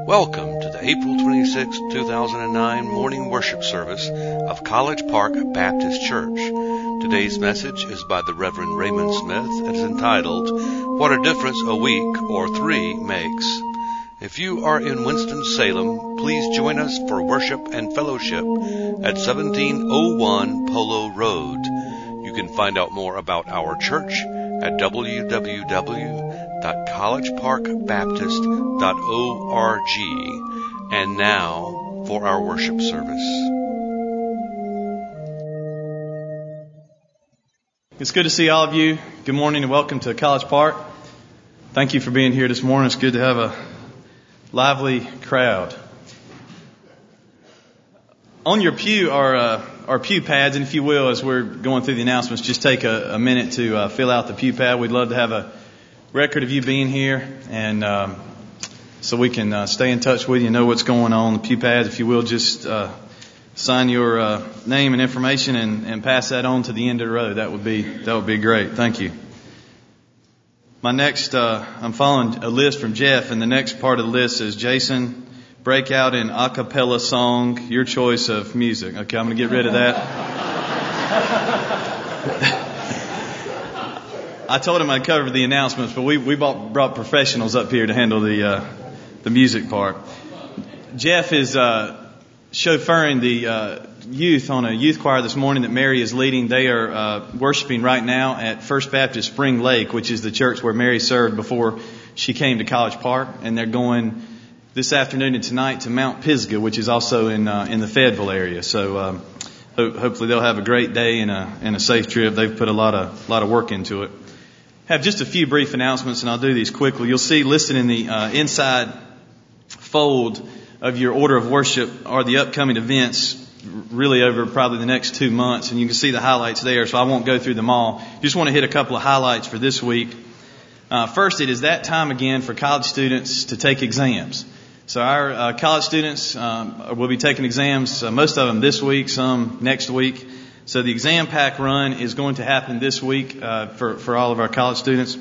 Welcome to the April 26, 2009 morning worship service of College Park Baptist Church. Today's message is by the Reverend Raymond Smith and is entitled, What a Difference a Week or Three Makes. If you are in Winston-Salem, please join us for worship and fellowship at 1701 Polo Road. You can find out more about our church at www.collegeparkbaptist.org. And now for our worship service. It's good to see all of you. Good morning and welcome to College Park. Thank you for being here this morning. It's good to have a lively crowd. On your pew are our pew pads, and if you will, as we're going through the announcements, just take a minute to fill out the pew pad. We'd love to have a record of you being here, and so we can stay in touch with you, know what's going on. The pew pads, if you will, just sign your name and information and pass that on to the end of the row. That would be great. Thank you. My next, I'm following a list from Jeff, and the next part of the list is Jason. Break out in a cappella song, your choice of music. Okay, I'm going to get rid of that. I told him I'd cover the announcements, but we brought professionals up here to handle the music part. Jeff is chauffeuring the youth on a youth choir this morning that Mary is leading. They are worshiping right now at First Baptist Spring Lake, which is the church where Mary served before she came to College Park, and they're going this afternoon and tonight to Mount Pisgah, which is also in the Fayetteville area. So hopefully they'll have a great day and a safe trip. They've put a lot of work into it. Have just a few brief announcements, and I'll do these quickly. You'll see listed in the inside fold of your order of worship are the upcoming events, really over probably the next 2 months, and you can see the highlights there. So I won't go through them all. Just want to hit a couple of highlights for this week. First, it is that time again for college students to take exams. So our college students will be taking exams, most of them this week, some next week. So the exam pack run is going to happen this week for all of our college students.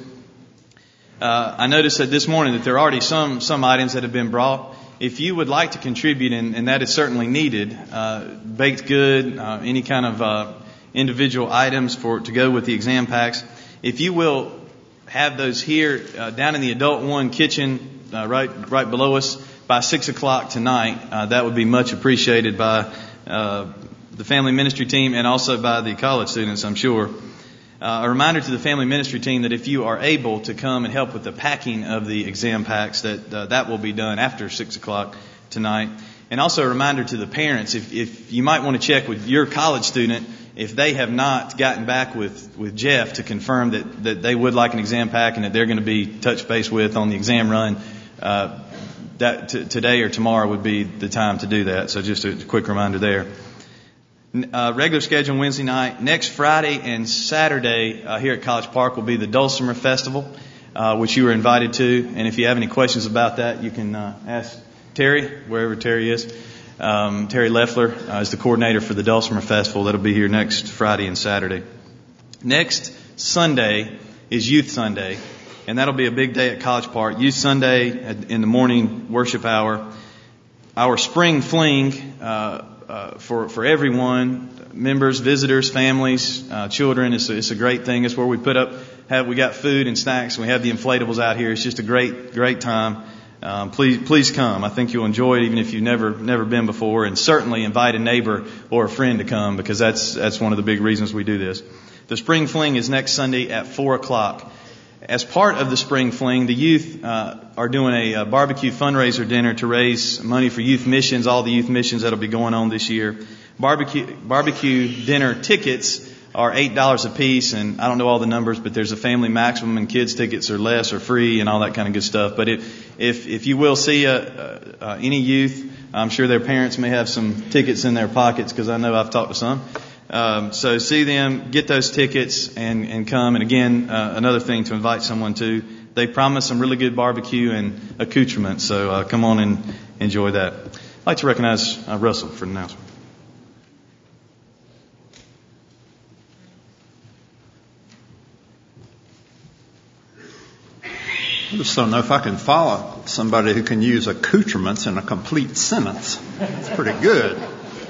I noticed that this morning that there are already some items that have been brought. If you would like to contribute, and that is certainly needed, baked good, any kind of individual items to go with the exam packs, if you will have those here down in the Adult One kitchen right below us, by 6 o'clock tonight, that would be much appreciated by the family ministry team and also by the college students, I'm sure. A reminder to the family ministry team that if you are able to come and help with the packing of the exam packs, that will be done after 6 o'clock tonight. And also a reminder to the parents, if you might want to check with your college student, if they have not gotten back with Jeff to confirm that they would like an exam pack and that they're going to be touch base with on the exam run, that today or tomorrow would be the time to do that. So just a quick reminder there. Regular schedule Wednesday night. Next Friday and Saturday here at College Park will be the Dulcimer Festival, which you were invited to. And if you have any questions about that, you can ask Terry, wherever Terry is. Terry Leffler is the coordinator for the Dulcimer Festival. That'll be here next Friday and Saturday. Next Sunday is Youth Sunday. And that'll be a big day at College Park. Youth Sunday in the morning worship hour. Our spring fling for everyone, members, visitors, families, children. It's a great thing. It's where we we got food and snacks, and we have the inflatables out here. It's just a great time. Please come. I think you'll enjoy it, even if you've never been before. And certainly invite a neighbor or a friend to come, because that's one of the big reasons we do this. The spring fling is next Sunday at 4 o'clock. As part of the spring fling, the youth are doing a barbecue fundraiser dinner to raise money for youth missions, all the youth missions that will be going on this year. Barbecue dinner tickets are $8 a piece, and I don't know all the numbers, but there's a family maximum, and kids tickets are less or free and all that kind of good stuff. But if you will see any youth, I'm sure their parents may have some tickets in their pockets, because I know I've talked to some. So see them, get those tickets, and come. And again, another thing to invite someone to. They promise some really good barbecue and accoutrements, so come on and enjoy that. I'd like to recognize Russell for an announcement. Just don't know if I can follow somebody who can use accoutrements in a complete sentence. It's pretty good.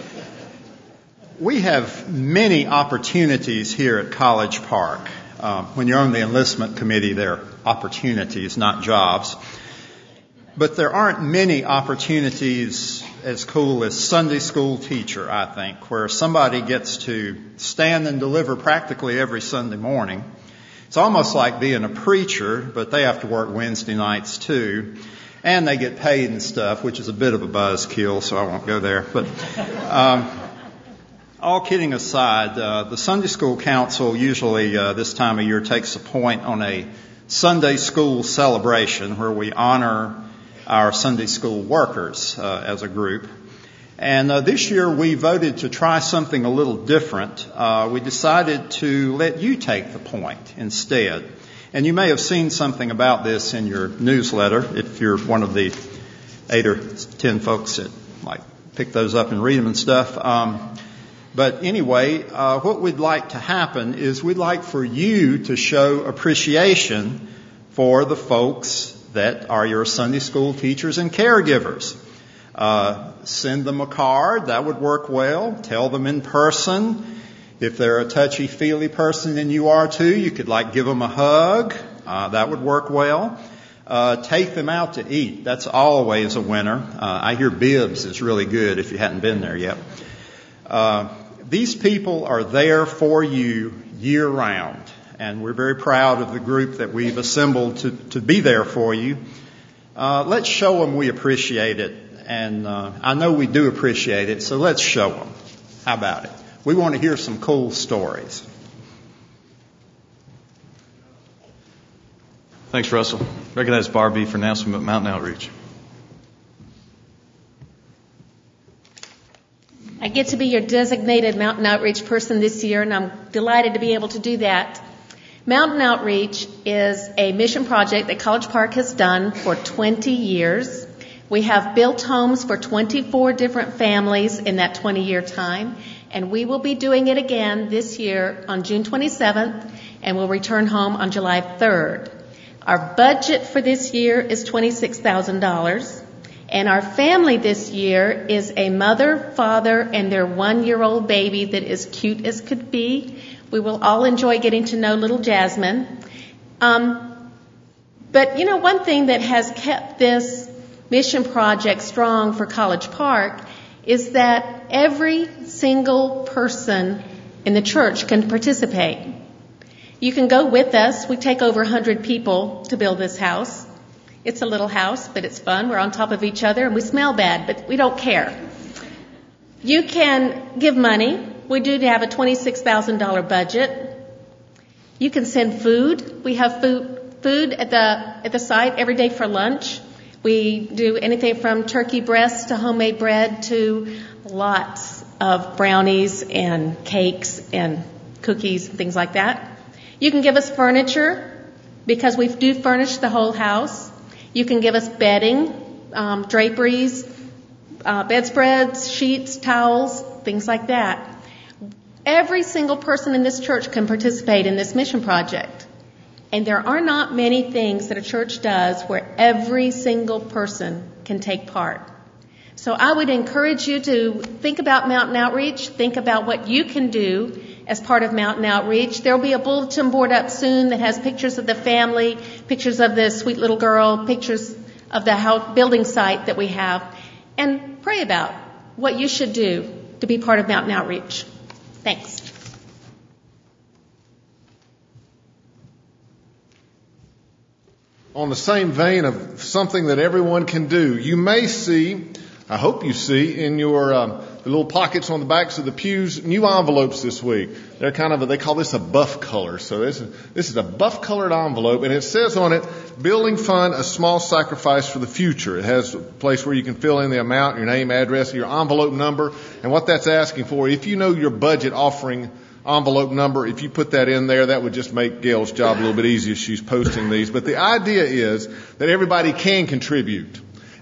We have many opportunities here at College Park. When you're on the enlistment committee, there are opportunities, not jobs. But there aren't many opportunities as cool as Sunday school teacher, I think, where somebody gets to stand and deliver practically every Sunday morning. It's almost like being a preacher, but they have to work Wednesday nights too. And they get paid and stuff, which is a bit of a buzzkill, so I won't go there. But all kidding aside, the Sunday School Council usually this time of year takes a point on a Sunday school celebration where we honor our Sunday school workers as a group. And this year we voted to try something a little different. We decided to let you take the point instead. And you may have seen something about this in your newsletter if you're one of the 8 or 10 folks that like pick those up and read them and stuff. But anyway, what we'd like to happen is we'd like for you to show appreciation for the folks that are your Sunday school teachers and caregivers. Send them a card. That would work well. Tell them in person. If they're a touchy-feely person and you are too, you could give them a hug. That would work well. Take them out to eat. That's always a winner. I hear Bibbs is really good if you hadn't been there yet. These people are there for you year-round, and we're very proud of the group that we've assembled to be there for you. Let's show them we appreciate it, and I know we do appreciate it, so let's show them. How about it? We want to hear some cool stories. Thanks, Russell. Recognize Barbie for announcement at Mountain Outreach. I get to be your designated Mountain Outreach person this year, and I'm delighted to be able to do that. Mountain Outreach is a mission project that College Park has done for 20 years. We have built homes for 24 different families in that 20-year time, and we will be doing it again this year on June 27th, and we'll return home on July 3rd. Our budget for this year is $26,000. And our family this year is a mother, father, and their 1-year-old baby that is cute as could be. We will all enjoy getting to know little Jasmine. But, one thing that has kept this mission project strong for College Park is that every single person in the church can participate. You can go with us. We take over 100 people to build this house. It's a little house, but it's fun. We're on top of each other, and we smell bad, but we don't care. You can give money. We do have a $26,000 budget. You can send food. We have food at the site every day for lunch. We do anything from turkey breasts to homemade bread to lots of brownies and cakes and cookies and things like that. You can give us furniture because we do furnish the whole house. You can give us bedding, draperies, bedspreads, sheets, towels, things like that. Every single person in this church can participate in this mission project. And there are not many things that a church does where every single person can take part. So I would encourage you to think about Mountain Outreach, think about what you can do as part of Mountain Outreach. There will be a bulletin board up soon that has pictures of the family, pictures of the sweet little girl, pictures of the house, building site that we have. And pray about what you should do to be part of Mountain Outreach. Thanks. On the same vein of something that everyone can do, you may see, I hope you see, in your the little pockets on the backs of the pews, new envelopes this week. They're they call this a buff color. So this is a buff colored envelope, and it says on it, Building Fund, a small sacrifice for the future. It has a place where you can fill in the amount, your name, address, your envelope number, and what that's asking for. If you know your budget offering envelope number, if you put that in there, that would just make Gail's job a little bit easier. She's posting these. But the idea is that everybody can contribute.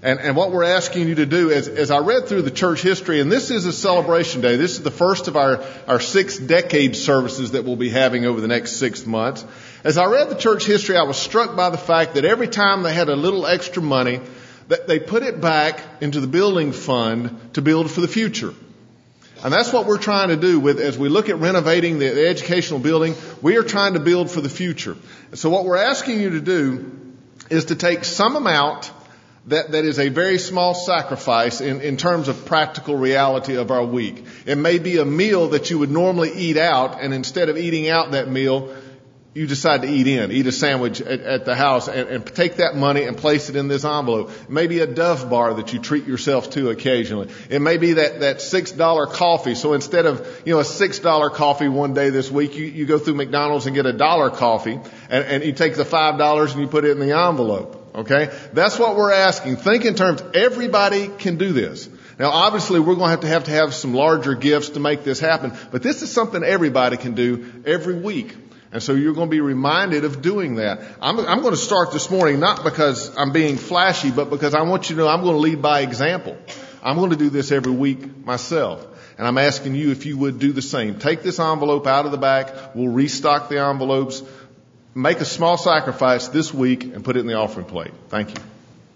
And what we're asking you to do is, as I read through the church history, and this is a celebration day. This is the first of our 6 decade services that we'll be having over the next 6 months. As I read the church history, I was struck by the fact that every time they had a little extra money, that they put it back into the building fund to build for the future. And that's what we're trying to do as we look at renovating the educational building. We are trying to build for the future. And so what we're asking you to do is to take some amount that is a very small sacrifice in terms of practical reality of our week. It may be a meal that you would normally eat out, and instead of eating out that meal, you decide to eat a sandwich at the house and take that money and place it in this envelope. It may be a Dove bar that you treat yourself to occasionally. It may be that $6 coffee. So instead of, a $6 coffee one day this week, you go through McDonald's and get a $1 coffee and you take the $5 and you put it in the envelope. Okay? That's what we're asking. Think in terms, everybody can do this. Now, obviously, we're going to have some larger gifts to make this happen, but this is something everybody can do every week. And so you're going to be reminded of doing that. I'm going to start this morning, not because I'm being flashy, but because I want you to know I'm going to lead by example. I'm going to do this every week myself. And I'm asking you if you would do the same. Take this envelope out of the back. We'll restock the envelopes. Make a small sacrifice this week and put it in the offering plate. Thank you.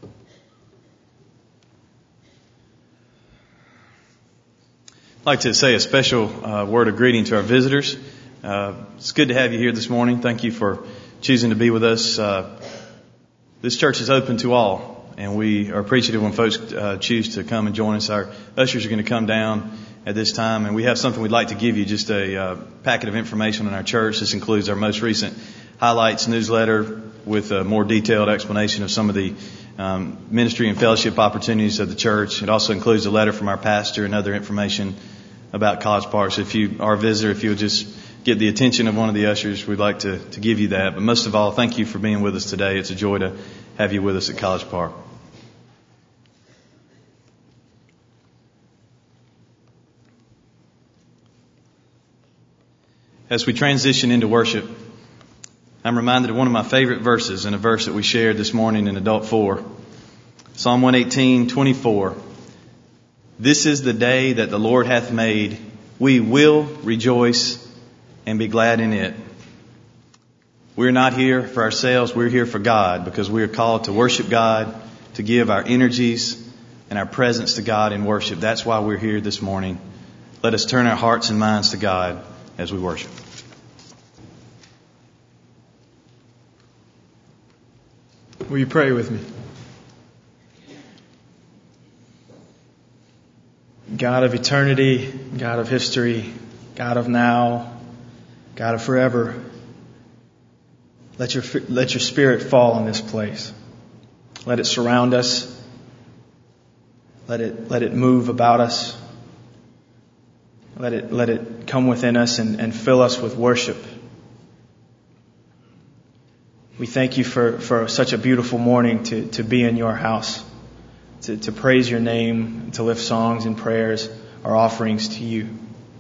I'd like to say a special word of greeting to our visitors. It's good to have you here this morning. Thank you for choosing to be with us. This church is open to all, and we are appreciative when folks choose to come and join us. Our ushers are going to come down at this time, and we have something we'd like to give you, just a packet of information on our church. This includes our most recent highlights newsletter with a more detailed explanation of some of the ministry and fellowship opportunities of the church. It also includes a letter from our pastor and other information about College Park. So if you are a visitor, if you'll just get the attention of one of the ushers, we'd like to give you that. But most of all, thank you for being with us today. It's a joy to have you with us at College Park. As we transition into worship, I'm reminded of one of my favorite verses, and a verse that we shared this morning in Adult 4. Psalm 118:24. This is the day that the Lord hath made. We will rejoice and be glad in it. We're not here for ourselves. We're here for God, because we are called to worship God, to give our energies and our presence to God in worship. That's why we're here this morning. Let us turn our hearts and minds to God as we worship. Will you pray with me? God of eternity, God of history, God of now, God of forever, let your Spirit fall on this place. Let it surround us. Let it move about us. Let it come within us and fill us with worship. We thank you for such a beautiful morning to be in your house, to praise your name, to lift songs and prayers, our offerings to you.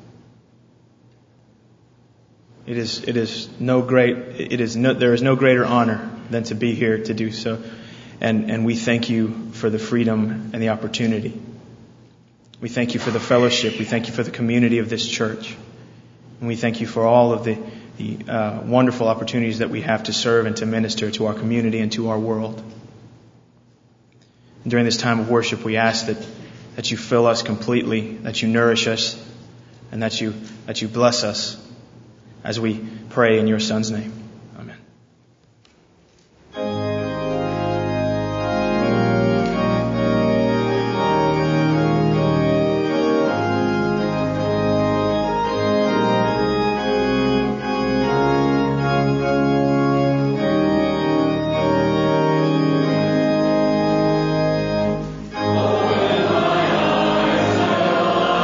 There is no greater honor than to be here to do so. And we thank you for the freedom and the opportunity. We thank you for the fellowship. We thank you for the community of this church. And we thank you for all of the wonderful opportunities that we have to serve and to minister to our community and to our world. And during this time of worship, we ask that you fill us completely, that you nourish us, and that you bless us as we pray in your Son's name. Amen.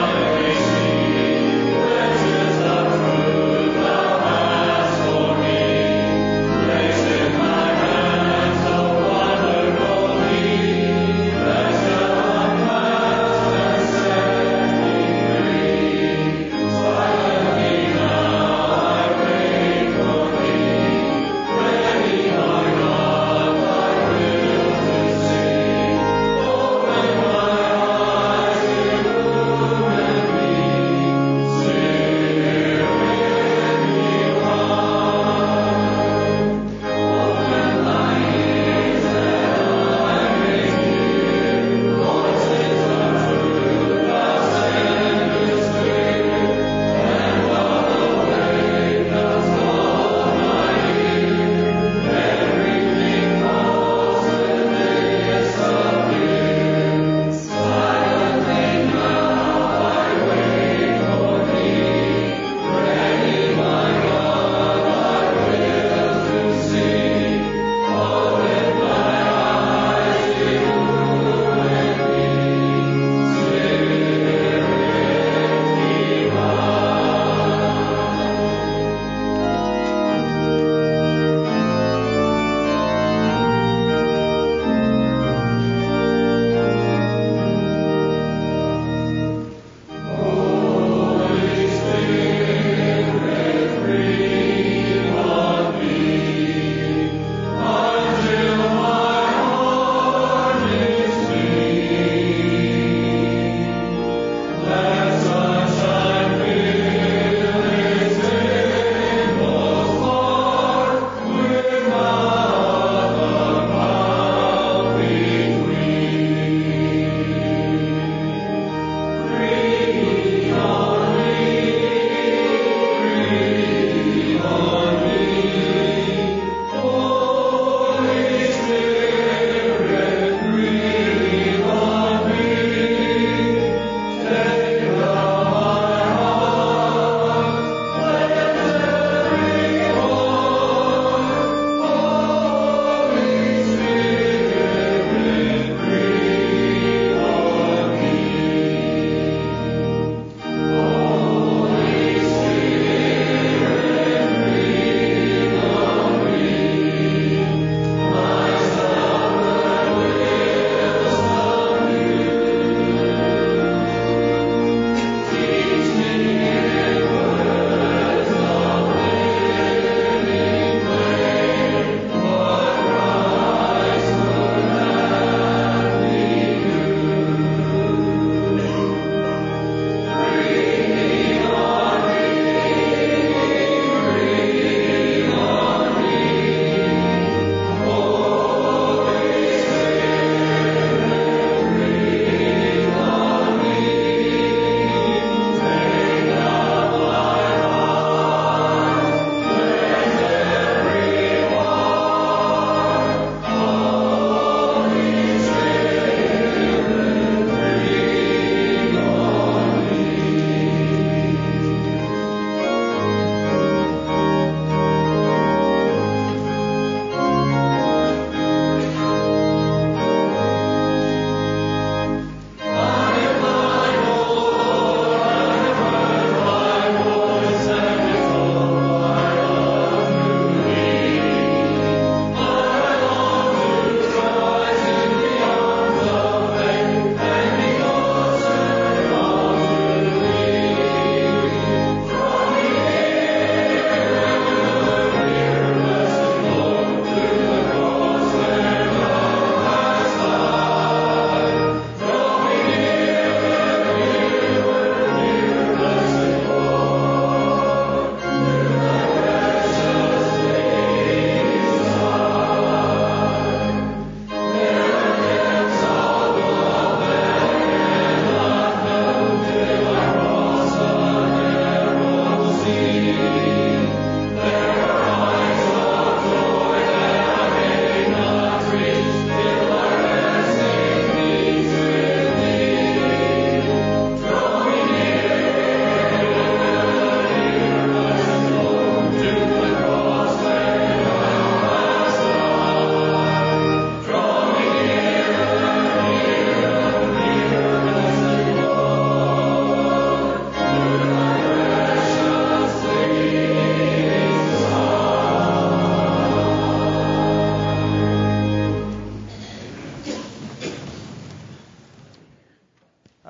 For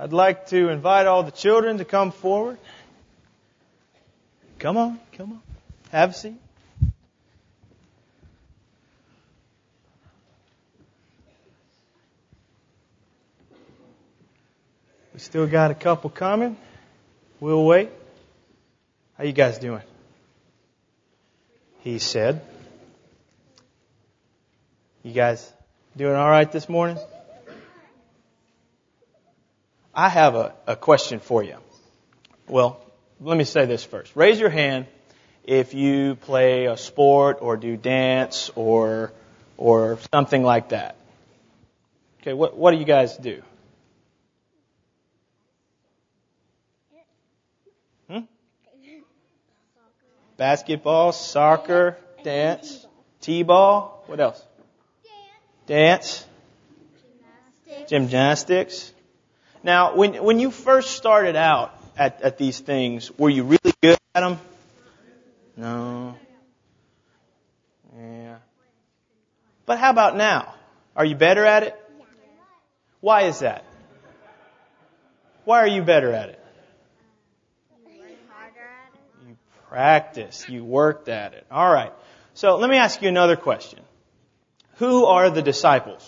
I'd like to invite all the children to come forward. Come on. Have a seat. We still got a couple coming. We'll wait. How you guys doing? He said. You guys doing all right this morning? I have a question for you. Well, let me say this first. Raise your hand if you play a sport or do dance or something like that. Okay, what do you guys do? Basketball, soccer, dance, t-ball. What else? Dance. Gymnastics. Now, when you first started out at these things, were you really good at them? No. Yeah. But how about now? Are you better at it? Why is that? Why are you better at it? You practice. You worked at it. All right. So let me ask you another question. Who are the disciples?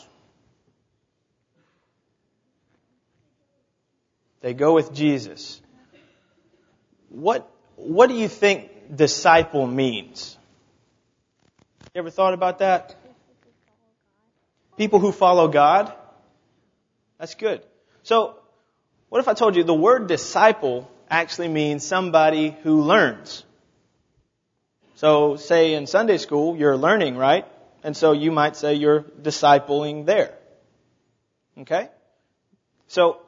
They go with Jesus. What do you think disciple means? You ever thought about that? People who follow God? That's good. So, what if I told you the word disciple actually means somebody who learns? So, say in Sunday school, you're learning, right? And so you might say you're discipling there. Okay? So,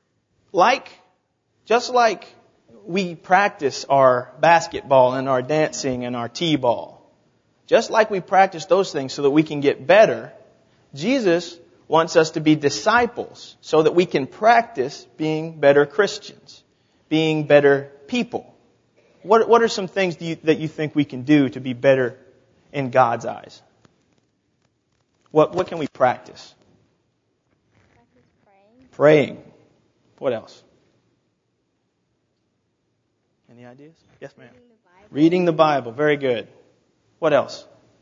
just like we practice our basketball and our dancing and our t-ball, just like we practice those things so that we can get better, Jesus wants us to be disciples so that we can practice being better Christians, being better people. What are some things that you think we can do to be better in God's eyes? What can we practice? Praying. What else? Any ideas? Yes, ma'am. Reading the Bible. Very good. What else?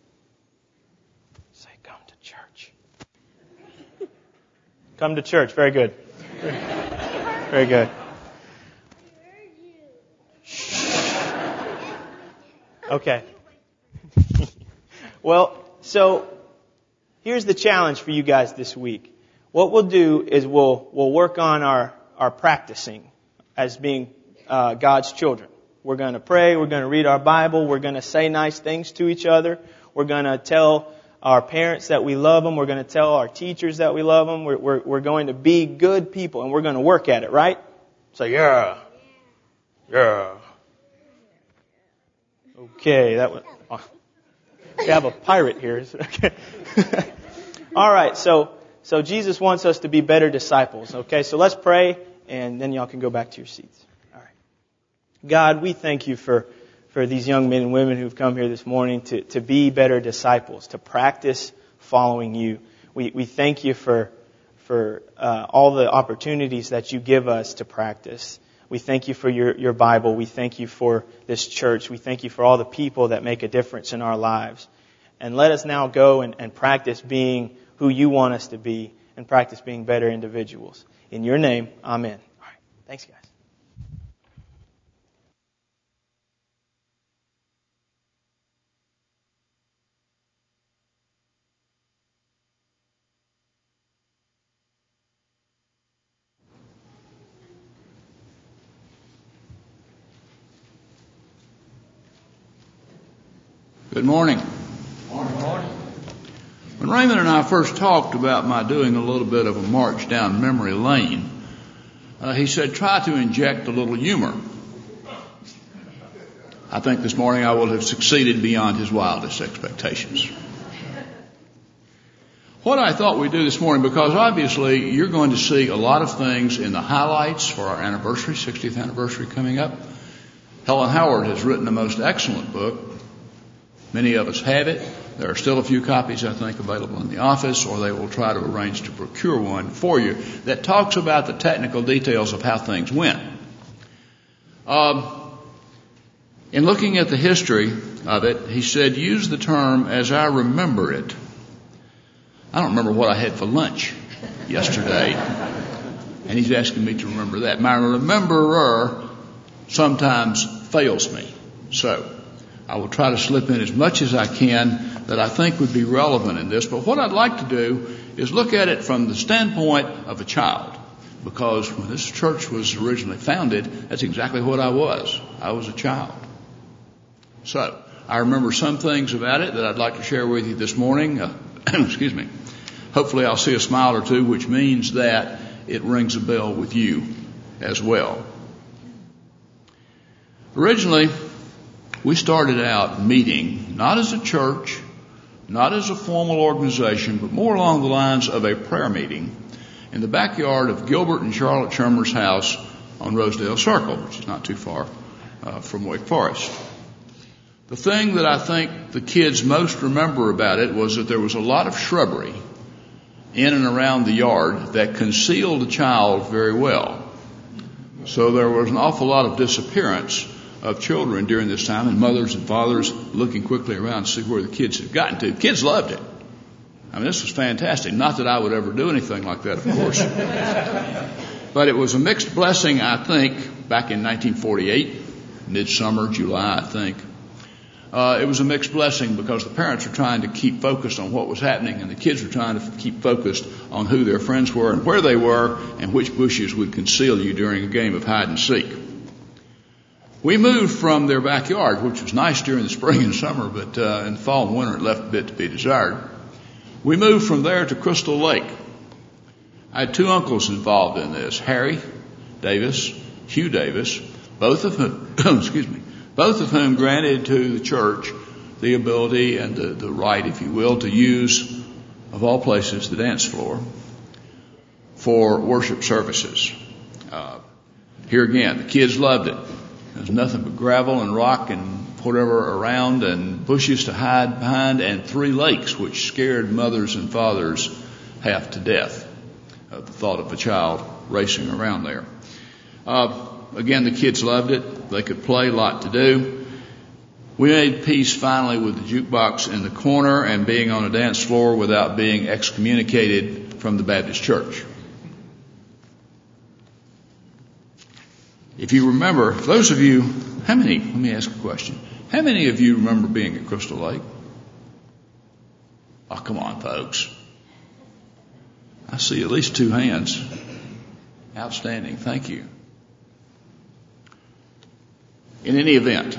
Say, come to church. Come to church. Very good. Very good. Okay. Well, so here's the challenge for you guys this week. What we'll do is we'll work on our practicing as being God's children. We're going to pray. We're going to read our Bible. We're going to say nice things to each other. We're going to tell our parents that we love them. We're going to tell our teachers that we love them. We're going to be good people, and we're going to work at it, right? So, yeah. Okay, that was... we have a pirate here. Okay. All right, so Jesus wants us to be better disciples. Okay, so let's pray, and then y'all can go back to your seats. All right. God, we thank you for these young men and women who've come here this morning to be better disciples, to practice following you. We thank you for all the opportunities that you give us to practice. We thank you for your Bible. We thank you for this church. We thank you for all the people that make a difference in our lives. And let us now go and practice being who you want us to be and practice being better individuals. In your name, amen. All right. Thanks, guys. Good morning. Morning. When Raymond and I first talked about my doing a little bit of a march down memory lane, he said, try to inject a little humor. I think this morning I will have succeeded beyond his wildest expectations. What I thought we'd do this morning, because obviously you're going to see a lot of things in the highlights for our anniversary, 60th anniversary coming up. Helen Howard has written a most excellent book. Many of us have it. There are still a few copies, I think, available in the office, or they will try to arrange to procure one for you that talks about the technical details of how things went. In looking at the history of it, he said, use the term as I remember it. I don't remember what I had for lunch yesterday, and he's asking me to remember that. My rememberer sometimes fails me, so I will try to slip in as much as I can that I think would be relevant in this. But what I'd like to do is look at it from the standpoint of a child, because when this church was originally founded, that's exactly what I was. I was a child. So I remember some things about it that I'd like to share with you this morning. Excuse me. Hopefully I'll see a smile or two, which means that it rings a bell with you as well. Originally, we started out meeting not as a church, not as a formal organization, but more along the lines of a prayer meeting in the backyard of Gilbert and Charlotte Shermer's house on Rosedale Circle, which is not too far from Wake Forest. The thing that I think the kids most remember about it was that there was a lot of shrubbery in and around the yard that concealed the child very well. So there was an awful lot of disappearance of children during this time, and mothers and fathers looking quickly around to see where the kids had gotten to. Kids loved it. I mean, this was fantastic. Not that I would ever do anything like that, of course. But it was a mixed blessing, I think, back in 1948, midsummer, July, I think. It was a mixed blessing because the parents were trying to keep focused on what was happening, and the kids were trying to keep focused on who their friends were and where they were and which bushes would conceal you during a game of hide and seek. We moved from their backyard, which was nice during the spring and summer, but in the fall and winter it left a bit to be desired. We moved from there to Crystal Lake. I had two uncles involved in this, Harry Davis, Hugh Davis, both of whom granted to the church the ability and the right, if you will, to use, of all places, the dance floor for worship services. Here again, the kids loved it. There's nothing but gravel and rock and whatever around and bushes to hide behind and 3 lakes, which scared mothers and fathers half to death at the thought of a child racing around there. Again, the kids loved it. They could play, a lot to do. We made peace finally with the jukebox in the corner and being on a dance floor without being excommunicated from the Baptist church. If you remember, those of you, let me ask a question. How many of you remember being at Crystal Lake? Oh, come on, folks. I see at least 2 hands. Outstanding. Thank you. In any event,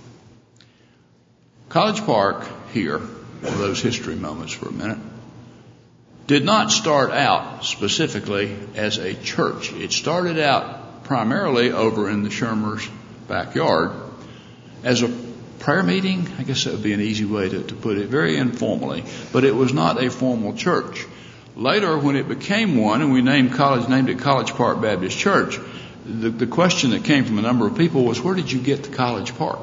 College Park here, for those history moments for a minute, did not start out specifically as a church. It started out primarily over in the Shermer's backyard as a prayer meeting. I guess that would be an easy way to put it, very informally, but it was not a formal church. Later, when it became one, and we named it College Park Baptist Church, the question that came from a number of people was, where did you get to College Park?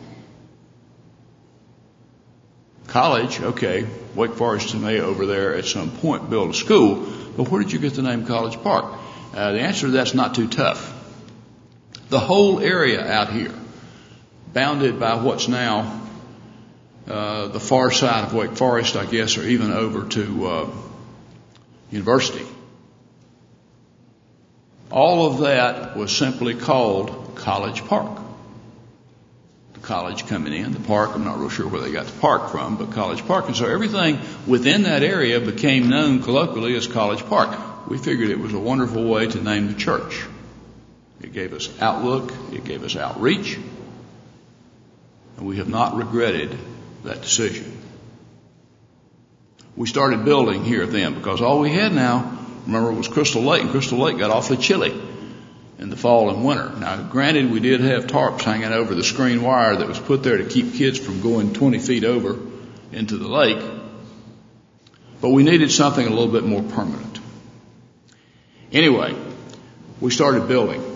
College, okay, Wake Forest may over there at some point build a school, but where did you get the name College Park? The answer to that's not too tough. The whole area out here, bounded by what's now the far side of Wake Forest, I guess, or even over to University. All of that was simply called College Park. The college coming in, the park, I'm not real sure where they got the park from, but College Park. And so everything within that area became known colloquially as College Park. We figured it was a wonderful way to name the church. It gave us outlook, it gave us outreach, and we have not regretted that decision. We started building here then because all we had now, remember, was Crystal Lake, and Crystal Lake got awfully chilly in the fall and winter. Now, granted, we did have tarps hanging over the screen wire that was put there to keep kids from going 20 feet over into the lake, but we needed something a little bit more permanent. Anyway, we started building.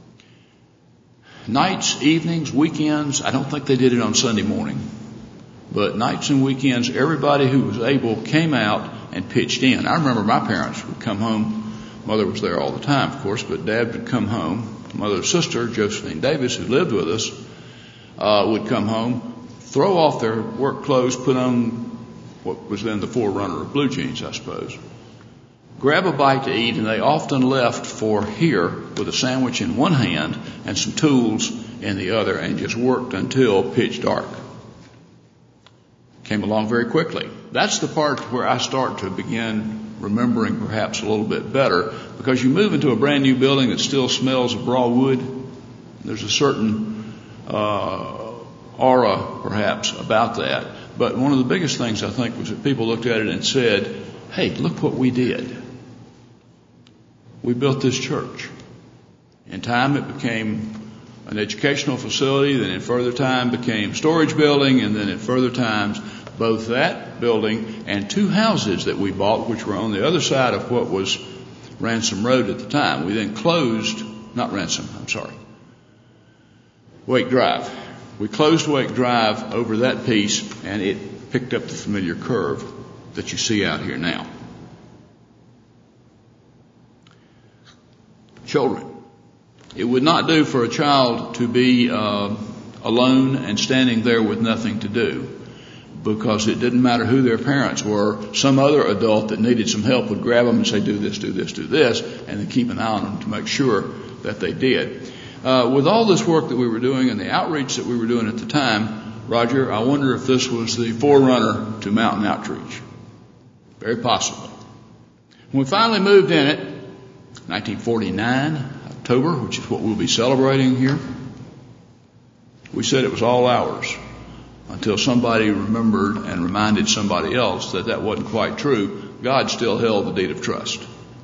Nights, evenings, weekends, I don't think they did it on Sunday morning. but nights and weekends, everybody who was able came out and pitched in. I remember my parents would come home. Mother was there all the time, of course, but Dad would come home. Mother's sister, Josephine Davis, who lived with us, would come home, throw off their work clothes, put on what was then the forerunner of blue jeans, I suppose, grab a bite to eat, and they often left for here with a sandwich in one hand and some tools in the other, and just worked until pitch dark. Came along very quickly. That's the part where I start to begin remembering perhaps a little bit better, because you move into a brand new building that still smells of raw wood. There's a certain aura perhaps about that. But one of the biggest things I think was that people looked at it and said, hey, look what we did. We built this church. In time it became an educational facility, then in further time became storage building, and then in further times both that building and two houses that we bought, which were on the other side of what was Ransom Road at the time. We then closed, not Ransom, I'm sorry, Wake Drive. We closed Wake Drive over that piece, and it picked up the familiar curve that you see out here now. Children. It would not do for a child to be alone and standing there with nothing to do, because it didn't matter who their parents were. Some other adult that needed some help would grab them and say, do this, do this, do this, and then keep an eye on them to make sure that they did. With all this work that we were doing and the outreach that we were doing at the time, Roger, I wonder if this was the forerunner to Mountain Outreach. Very possibly. When we finally moved in it, 1949, October, which is what we'll be celebrating here, we said it was all ours, until somebody remembered and reminded somebody else that that wasn't quite true. God still held the deed of trust.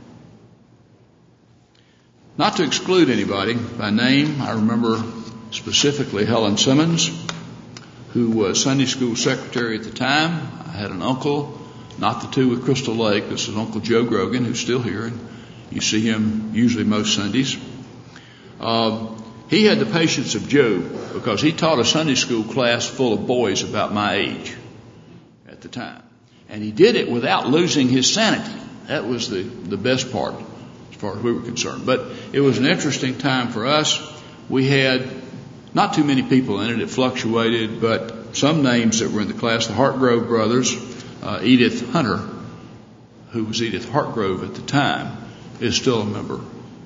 Not to exclude anybody by name, I remember specifically Helen Simmons, who was Sunday school secretary at the time. I had an uncle, not the two with Crystal Lake. This is Uncle Joe Grogan, who's still here, and you see him usually most Sundays. He had the patience of Job, because he taught a Sunday school class full of boys about my age at the time. And he did it without losing his sanity. That was the best part as far as we were concerned. But it was an interesting time for us. We had not too many people in it. It fluctuated, but some names that were in the class, the Hartgrove brothers, Edith Hunter, who was Edith Hartgrove at the time, is still a member.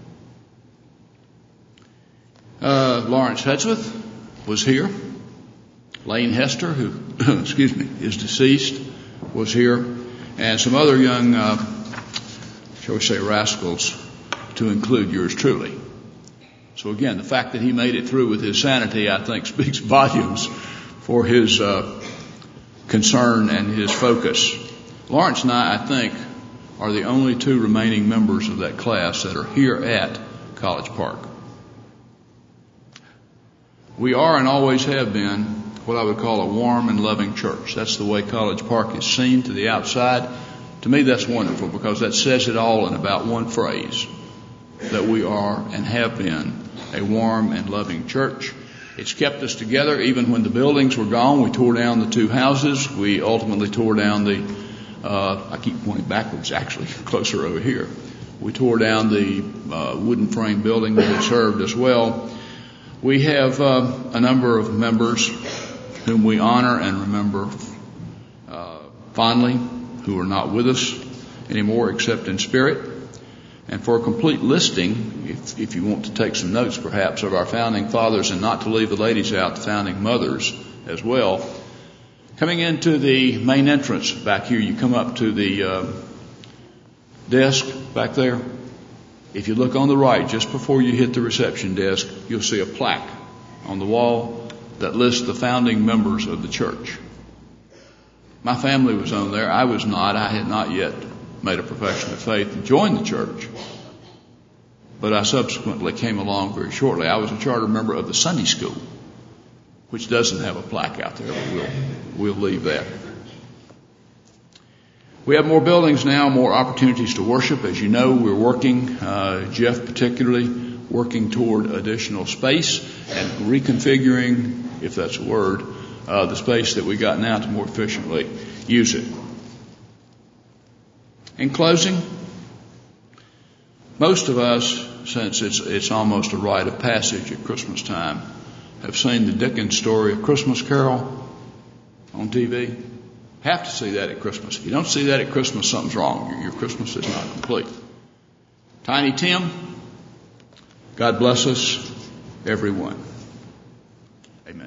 Lawrence Hedsworth was here. Lane Hester, who, is deceased, was here. And some other young, shall we say, rascals, to include yours truly. So again, the fact that he made it through with his sanity, I think, speaks volumes for his concern and his focus. Lawrence and I think, are the only two remaining members of that class that are here at College Park. We are and always have been what I would call a warm and loving church. That's the way College Park is seen to the outside. To me, that's wonderful, because that says it all in about one phrase, that we are and have been a warm and loving church. It's kept us together even when the buildings were gone. We tore down the two houses. We ultimately tore down the, I keep pointing backwards, actually, closer over here. We tore down the wooden frame building that had served as well. We have a number of members whom we honor and remember fondly, who are not with us anymore except in spirit. And for a complete listing, if you want to take some notes perhaps of our founding fathers, and not to leave the ladies out, the founding mothers as well. Coming into the main entrance back here, you come up to the desk back there. If you look on the right, just before you hit the reception desk, you'll see a plaque on the wall that lists the founding members of the church. My family was on there. I was not. I had not yet made a profession of faith and joined the church. But I subsequently came along very shortly. I was a charter member of the Sunday school, which doesn't have a plaque out there, but we'll leave that. We have more buildings now, more opportunities to worship. As you know, we're working, Jeff particularly, working toward additional space and reconfiguring, if that's a word, the space that we got now to more efficiently use it. In closing, most of us, since it's almost a rite of passage at Christmas time, have seen the Dickens story, A Christmas Carol, on TV. Have to see that at Christmas. If you don't see that at Christmas, something's wrong. Your Christmas is not complete. Tiny Tim, God bless us, everyone. Amen.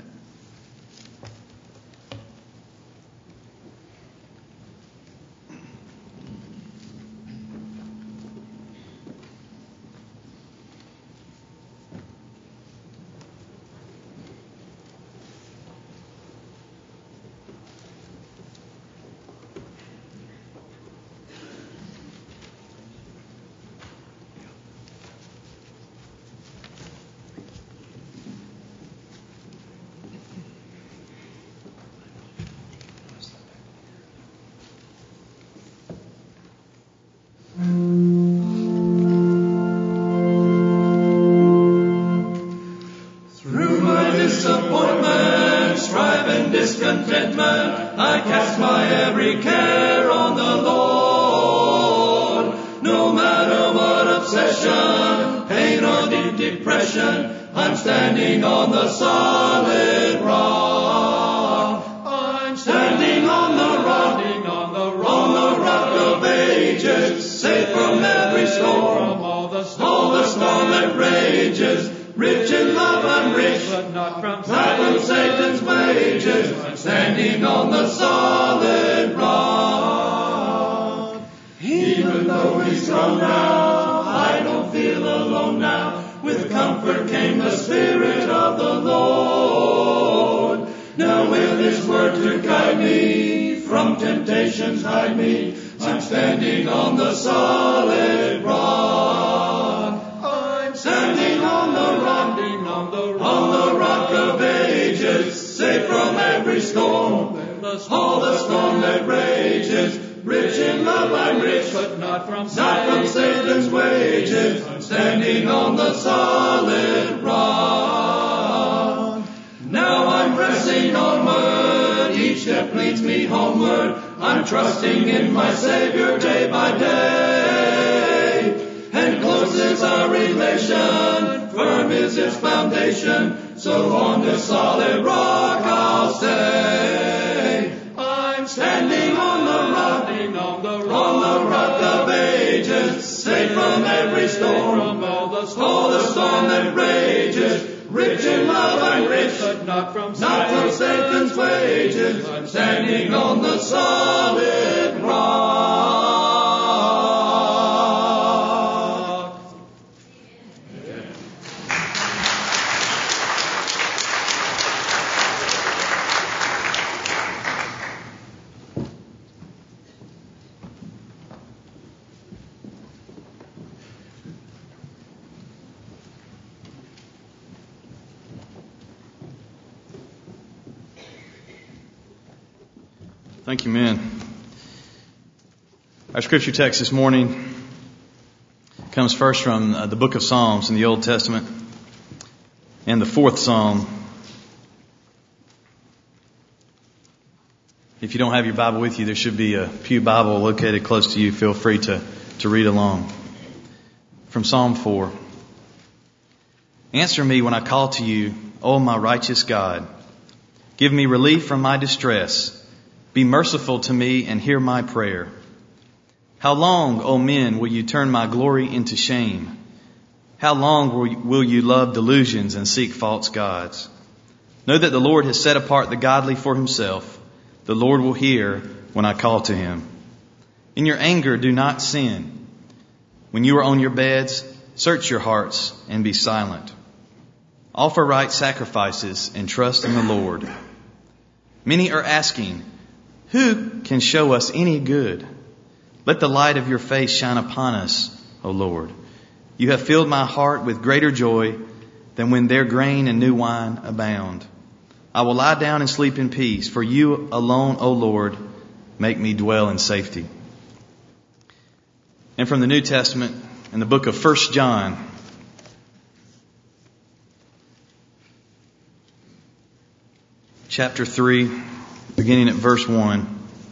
Thank you, men. Our scripture text this morning comes first from the book of Psalms in the Old Testament and the 4th Psalm. If you don't have your Bible with you, there should be a pew Bible located close to you. Feel free to read along. From Psalm 4. Answer me when I call to you, O my righteous God. Give me relief from my distress. Be merciful to me and hear my prayer. How long, O men, will you turn my glory into shame? How long will you love delusions and seek false gods? Know that the Lord has set apart the godly for himself. The Lord will hear when I call to him. In your anger, do not sin. When you are on your beds, search your hearts and be silent. Offer right sacrifices and trust in the Lord. Many are asking, who can show us any good? Let the light of your face shine upon us, O Lord. You have filled my heart with greater joy than when their grain and new wine abound. I will lie down and sleep in peace, for you alone, O Lord, make me dwell in safety. And from the New Testament, in the book of 1 John, chapter 3, beginning at verse 1.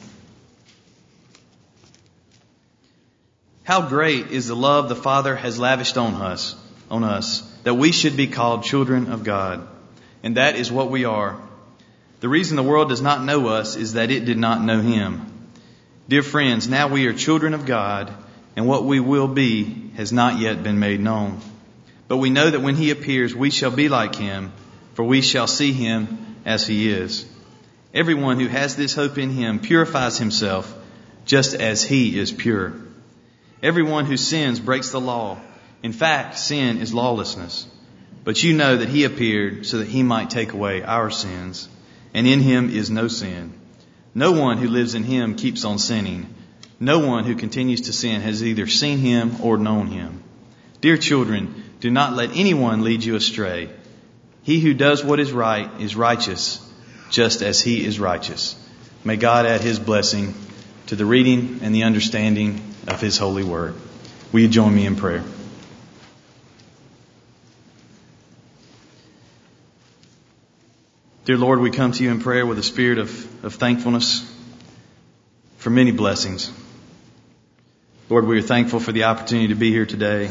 How great is the love the Father has lavished on us, that we should be called children of God. And that is what we are. The reason the world does not know us is that it did not know Him. Dear friends, now we are children of God, and what we will be has not yet been made known. But we know that when He appears, we shall be like Him, for we shall see Him as He is. Everyone who has this hope in Him purifies himself just as He is pure. Everyone who sins breaks the law. In fact, sin is lawlessness. But you know that He appeared so that He might take away our sins, and in Him is no sin. No one who lives in Him keeps on sinning. No one who continues to sin has either seen Him or known Him. Dear children, do not let anyone lead you astray. He who does what is right is righteous, just as He is righteous. May God add His blessing to the reading and the understanding of His holy word. Will you join me in prayer? Dear Lord, we come to You in prayer with a spirit of thankfulness for many blessings. Lord, we are thankful for the opportunity to be here today.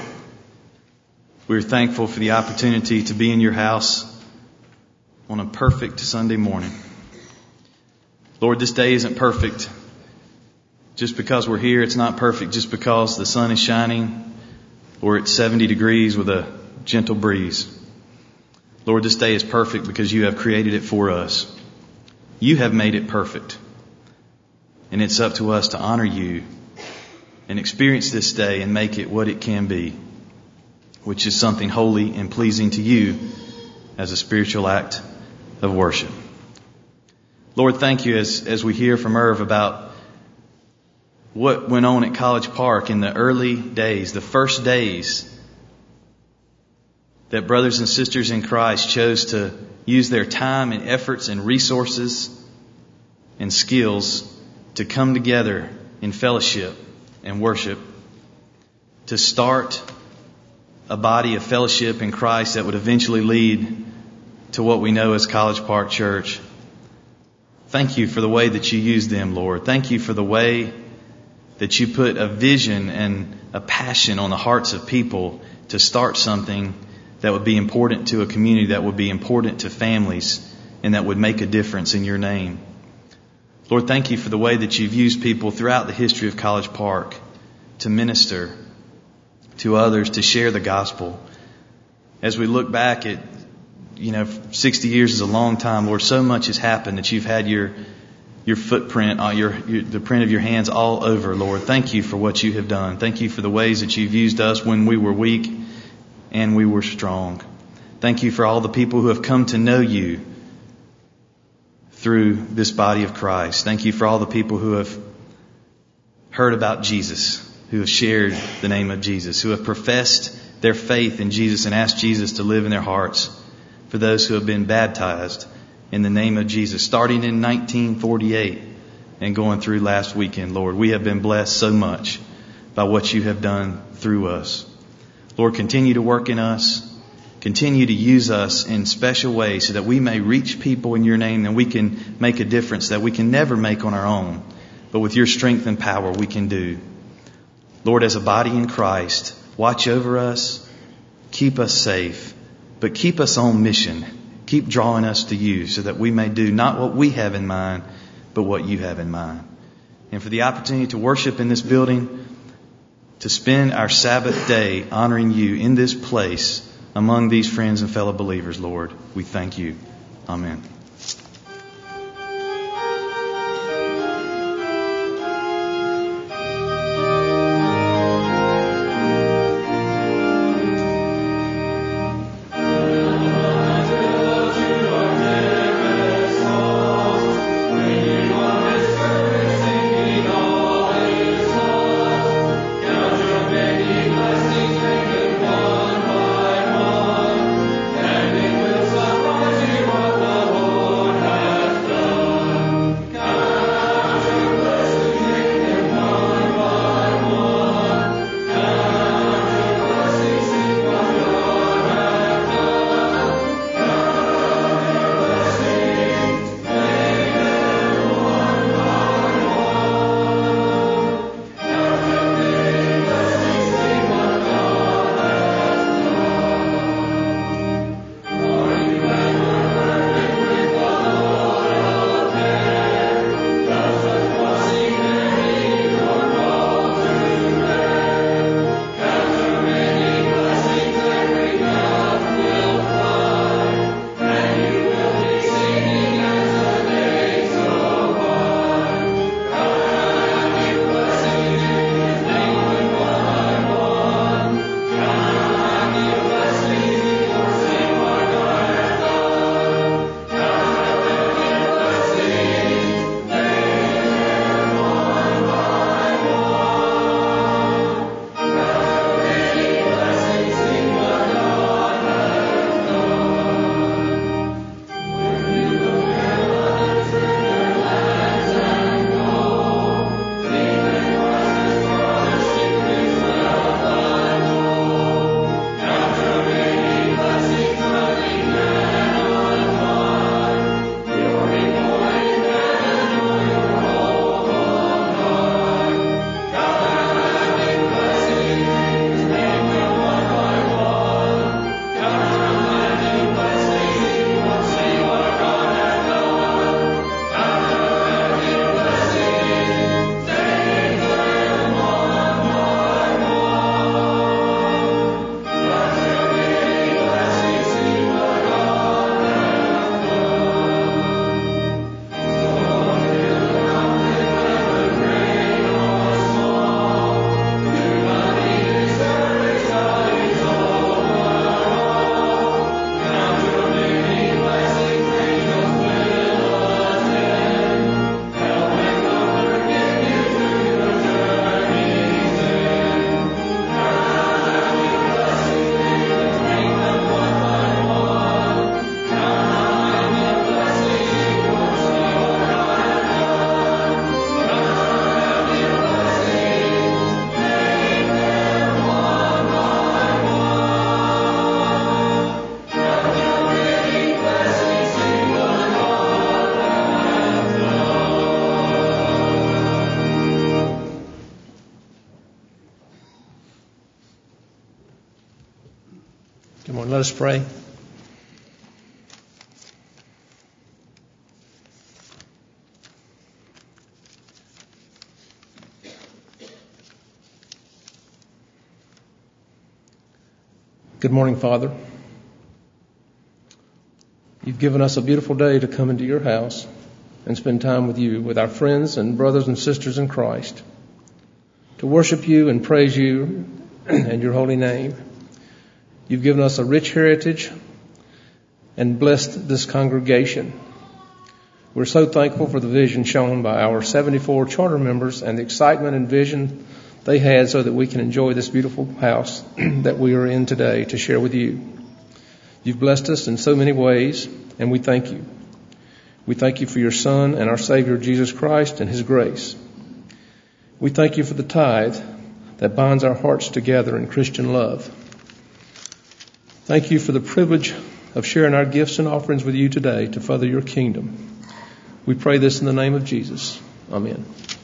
We are thankful for the opportunity to be in Your house on a perfect Sunday morning. Lord, this day isn't perfect. Just because we're here, it's not perfect just because the sun is shining or it's 70 degrees with a gentle breeze. Lord, this day is perfect because You have created it for us. You have made it perfect. And it's up to us to honor You and experience this day and make it what it can be, which is something holy and pleasing to You as a spiritual act of worship. Lord, thank You as we hear from Irv about what went on at College Park in the early days, the first days that brothers and sisters in Christ chose to use their time and efforts and resources and skills to come together in fellowship and worship, to start a body of fellowship in Christ that would eventually lead to what we know as College Park Church. Thank You for the way that You used them, Lord. Thank You for the way that You put a vision and a passion on the hearts of people to start something that would be important to a community, that would be important to families, and that would make a difference in Your name. Lord, thank You for the way that You've used people throughout the history of College Park to minister to others, to share the gospel. As we look back at, 60 years is a long time, Lord, so much has happened that You've had Your footprint, the print of Your hands all over, Lord. Thank You for what You have done. Thank You for the ways that You've used us when we were weak and we were strong. Thank You for all the people who have come to know You through this body of Christ. Thank You for all the people who have heard about Jesus, who have shared the name of Jesus, who have professed their faith in Jesus and asked Jesus to live in their hearts. For those who have been baptized in the name of Jesus, starting in 1948 and going through last weekend, Lord. We have been blessed so much by what You have done through us. Lord, continue to work in us. Continue to use us in special ways so that we may reach people in Your name and we can make a difference that we can never make on our own. But with Your strength and power, we can do. Lord, as a body in Christ, watch over us, keep us safe, but keep us on mission. Keep drawing us to You so that we may do not what we have in mind, but what You have in mind. And for the opportunity to worship in this building, to spend our Sabbath day honoring You in this place among these friends and fellow believers, Lord, we thank You. Amen. One by one, and it will surprise you what the Lord Good morning. Let us pray. Good morning, Father. You've given us a beautiful day to come into your house and spend time with you, with our friends and brothers and sisters in Christ, to worship you and praise you and your holy name. You've given us a rich heritage and blessed this congregation. We're so thankful for the vision shown by our 74 charter members and the excitement and vision they had so that we can enjoy this beautiful house that we are in today to share with you. You've blessed us in so many ways, and we thank you. We thank you for your Son and our Savior, Jesus Christ, and His grace. We thank you for the tithe that binds our hearts together in Christian love. Thank you for the privilege of sharing our gifts and offerings with you today to further your kingdom. We pray this in the name of Jesus. Amen.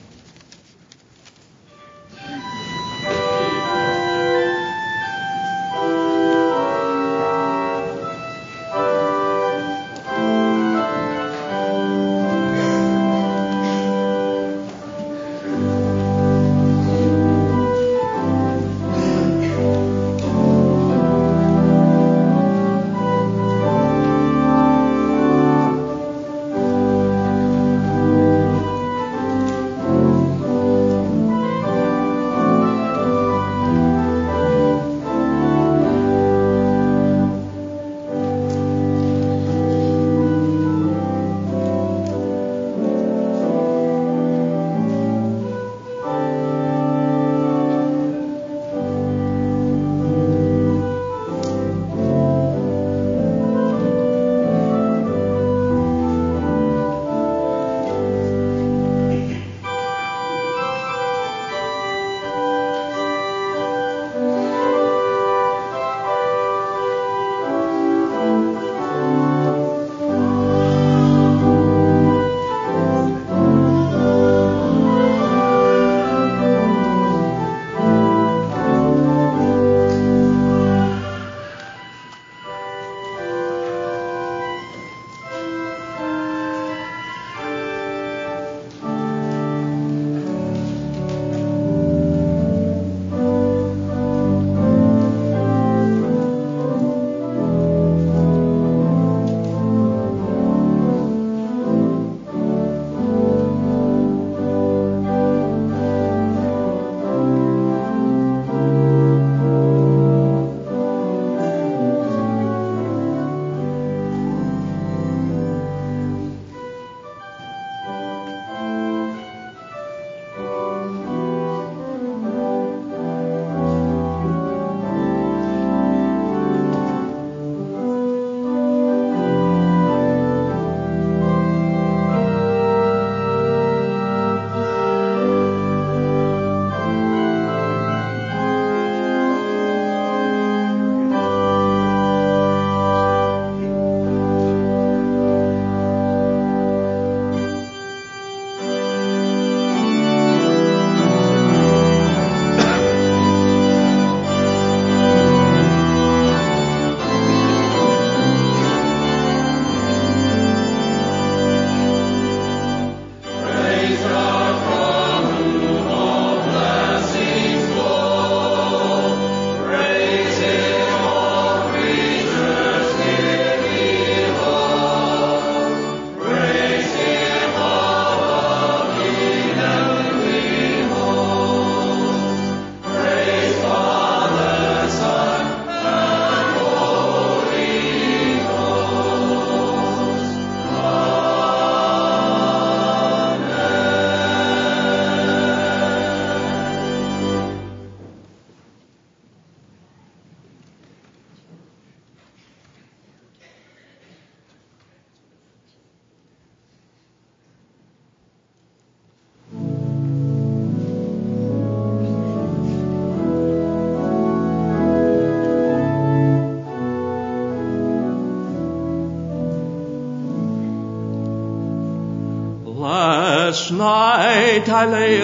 Last night I lay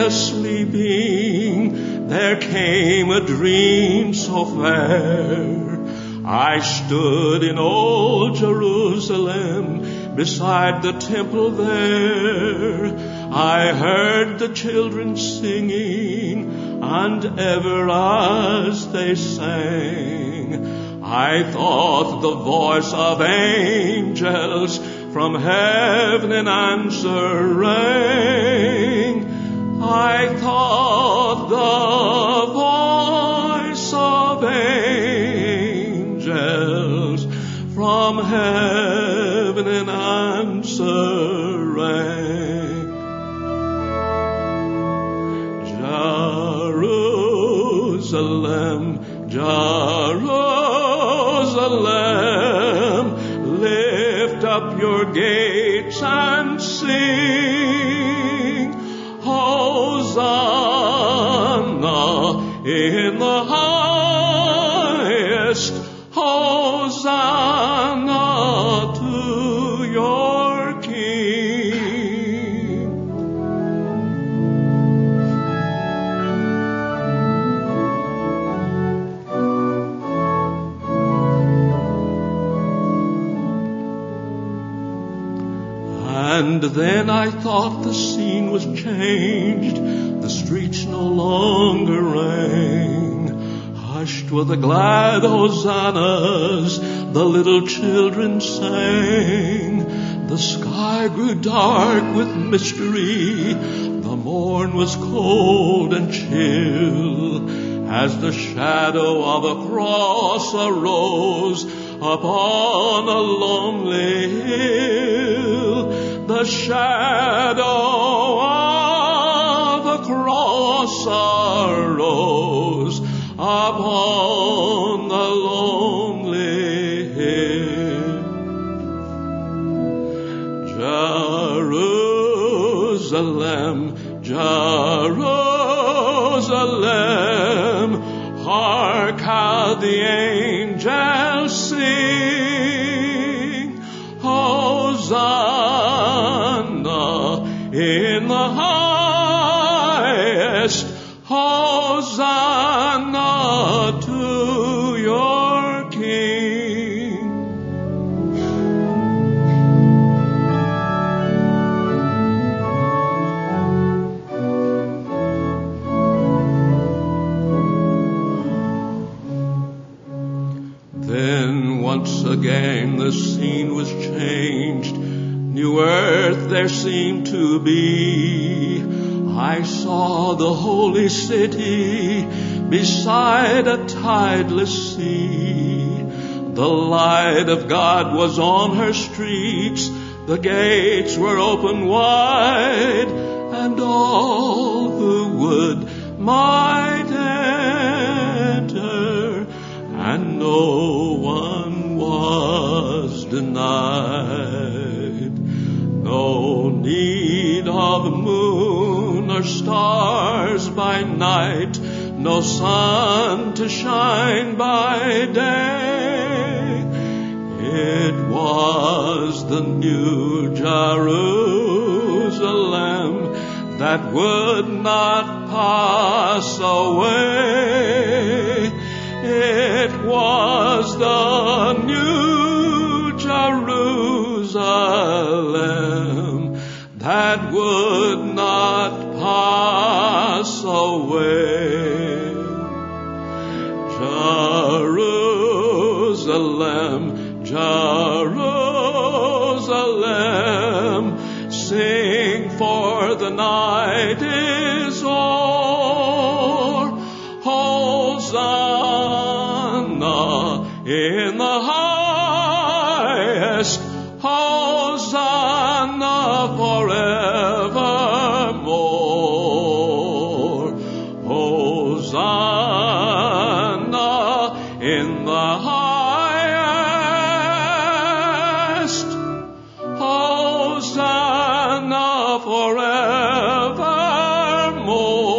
a-sleeping, there came a dream so fair. I stood in old Jerusalem beside the temple there. I heard the children singing, and ever as they sang, I thought the voice of angels from heaven in answer rang. I thought the voice of angels from heaven in answer rang. Jerusalem, Jerusalem, lift up your gates and sing, Hosanna in the highest, Hosanna to your King. And then I thought the scene was changed. The streets no longer rang. Hushed were the glad hosannas the little children sang. The sky grew dark with mystery. The morn was cold and chill, as the shadow of a cross arose upon a lonely hill. The shadow of a cross arose upon the lonely hill. Jerusalem, Jerusalem, hark how the angels sing, Hosanna in the highest, Hosanna to your King. Then once again the scene was changed. New earth there seemed to be. I saw the holy city beside a tideless sea. The light of God was on her streets. The gates were open wide, and all who would might enter, and no one was denied. No need of moon or stars by night, no sun to shine by day. It was the new Jerusalem that would not pass away. It was the new Jerusalem that would not pass away. Jerusalem, Jerusalem, sing, for the night is o'er. Hosanna in the highest, Hosanna forevermore. Hosanna in the highest, Hosanna forevermore.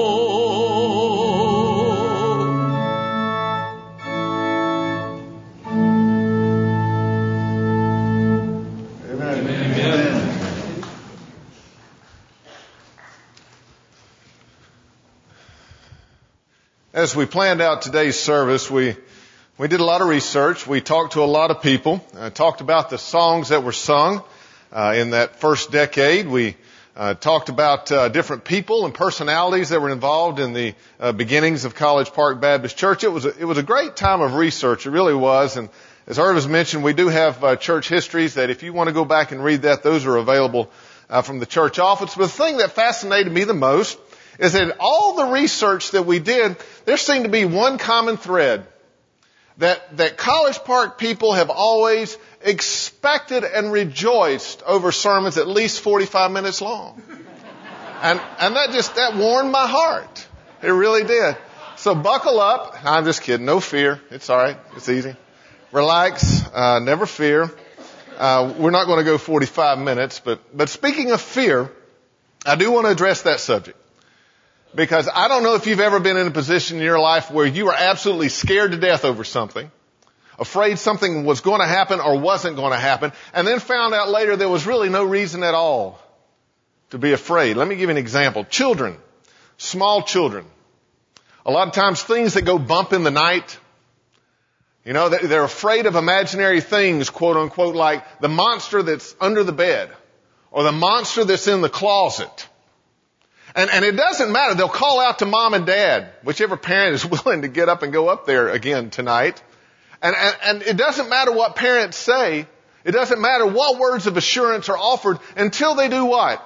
As we planned out today's service, we We did a lot of research. We talked to a lot of people, talked about the songs that were sung in that first decade. We talked about different people and personalities that were involved in the beginnings of College Park Baptist Church. It was a great time of research. It really was. And as Irv has mentioned, we do have church histories that if you want to go back and read that, those are available from the church office. But the thing that fascinated me the most is that all the research that we did, there seemed to be one common thread. That College Park people have always expected and rejoiced over sermons at least 45 minutes long. And that warmed my heart. It really did. So buckle up. I'm just kidding. No fear. It's all right. It's easy. Relax. Never fear. We're not going to go 45 minutes, but speaking of fear, I do want to address that subject. Because I don't know if you've ever been in a position in your life where you were absolutely scared to death over something, afraid something was going to happen or wasn't going to happen, and then found out later there was really no reason at all to be afraid. Let me give you an example. Children, small children. A lot of times things that go bump in the night, you know, they're afraid of imaginary things, quote unquote, like the monster that's under the bed or the monster that's in the closet. And it doesn't matter. They'll call out to mom and dad, whichever parent is willing to get up and go up there again tonight. And it doesn't matter what parents say. It doesn't matter what words of assurance are offered until they do what?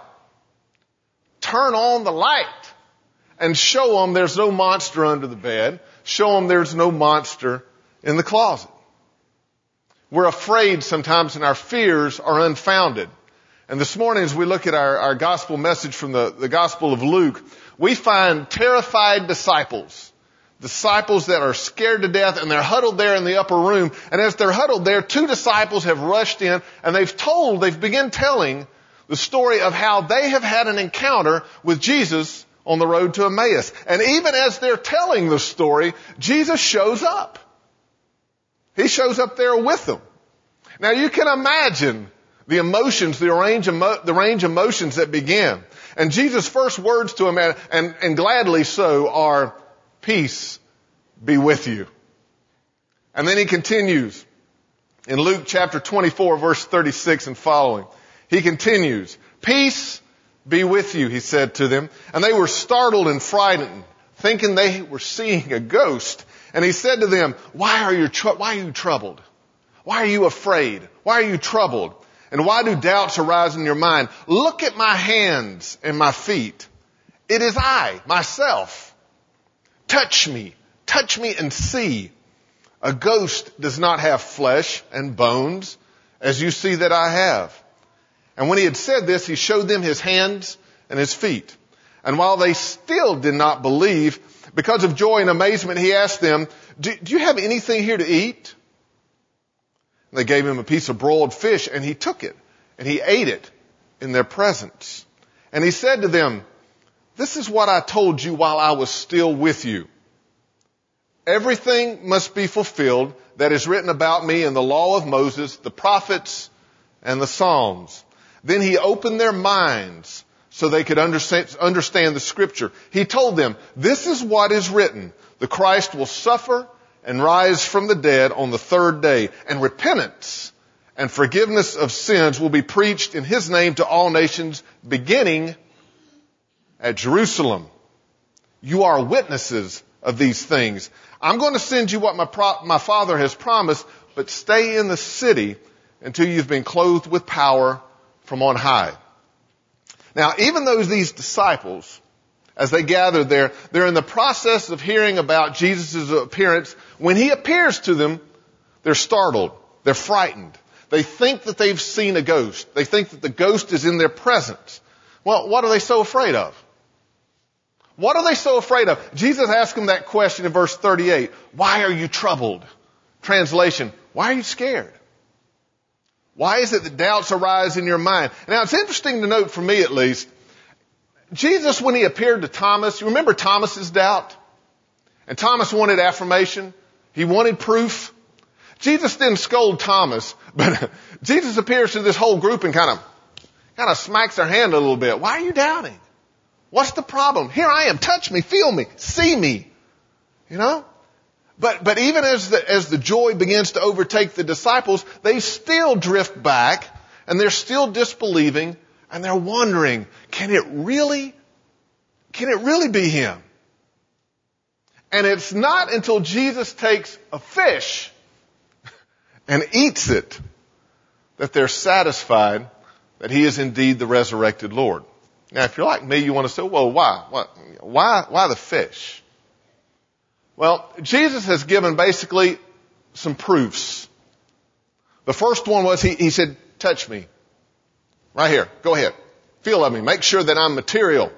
Turn on the light and show them there's no monster under the bed. Show them there's no monster in the closet. We're afraid sometimes and our fears are unfounded. And this morning, as we look at our gospel message from the Gospel of Luke, we find terrified disciples that are scared to death, and they're huddled there in the upper room. And as they're huddled there, two disciples have rushed in, and they've begun telling the story of how they have had an encounter with Jesus on the road to Emmaus. And even as they're telling the story, Jesus shows up. He shows up there with them. Now you can imagine the emotions, the range of emotions that began. And Jesus' first words to him, and gladly so, are, peace be with you. And then he continues in Luke chapter 24, verse 36 and following. He continues, peace be with you, he said to them. And they were startled and frightened, thinking they were seeing a ghost. And he said to them, why are you troubled? Why are you afraid? Why are you troubled? And why do doubts arise in your mind? Look at my hands and my feet. It is I, myself. Touch me and see. A ghost does not have flesh and bones, as you see that I have. And when he had said this, he showed them his hands and his feet. And while they still did not believe, because of joy and amazement, he asked them, do you have anything here to eat? They gave him a piece of broiled fish, and he took it, and he ate it in their presence. And he said to them, this is what I told you while I was still with you. Everything must be fulfilled that is written about me in the law of Moses, the prophets, and the Psalms. Then he opened their minds so they could understand the scripture. He told them, this is what is written. The Christ will suffer and rise from the dead on the third day, and repentance and forgiveness of sins will be preached in his name to all nations, beginning at Jerusalem. You are witnesses of these things. I'm going to send you what my Father has promised, but stay in the city until you've been clothed with power from on high. Now, even though these disciples, as they gathered there, they're in the process of hearing about Jesus' appearance. When he appears to them, they're startled. They're frightened. They think that they've seen a ghost. They think that the ghost is in their presence. Well, what are they so afraid of? What are they so afraid of? Jesus asked them that question in verse 38. Why are you troubled? Translation, why are you scared? Why is it that doubts arise in your mind? Now, it's interesting to note, for me at least, Jesus, when he appeared to Thomas, you remember Thomas's doubt? And Thomas wanted affirmation. He wanted proof. Jesus didn't scold Thomas, but Jesus appears to this whole group and kind of smacks their hand a little bit. Why are you doubting? What's the problem? Here I am. Touch me, feel me, see me. You know? But even as the joy begins to overtake the disciples, they still drift back and they're still disbelieving and they're wondering, can it really be him? And it's not until Jesus takes a fish and eats it that they're satisfied that he is indeed the resurrected Lord. Now, if you're like me, you want to say, well, why? Why the fish? Well, Jesus has given basically some proofs. The first one was he said, touch me. Right here. Go ahead. Feel of me. Make sure that I'm material.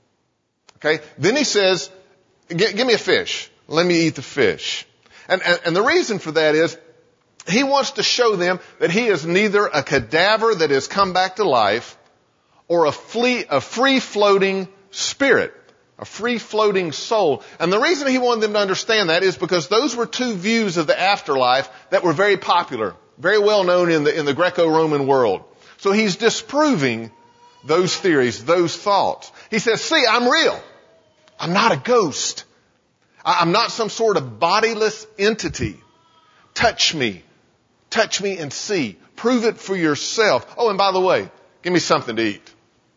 Okay. Then he says, give me a fish. Let me eat the fish. And the reason for that is he wants to show them that he is neither a cadaver that has come back to life or a free-floating spirit, a free-floating soul. And the reason he wanted them to understand that is because those were two views of the afterlife that were very popular, very well known in the Greco-Roman world. So he's disproving those theories, those thoughts. He says, see, I'm real. I'm not a ghost. I'm not some sort of bodiless entity. Touch me and see. Prove it for yourself. Oh, and by the way, give me something to eat.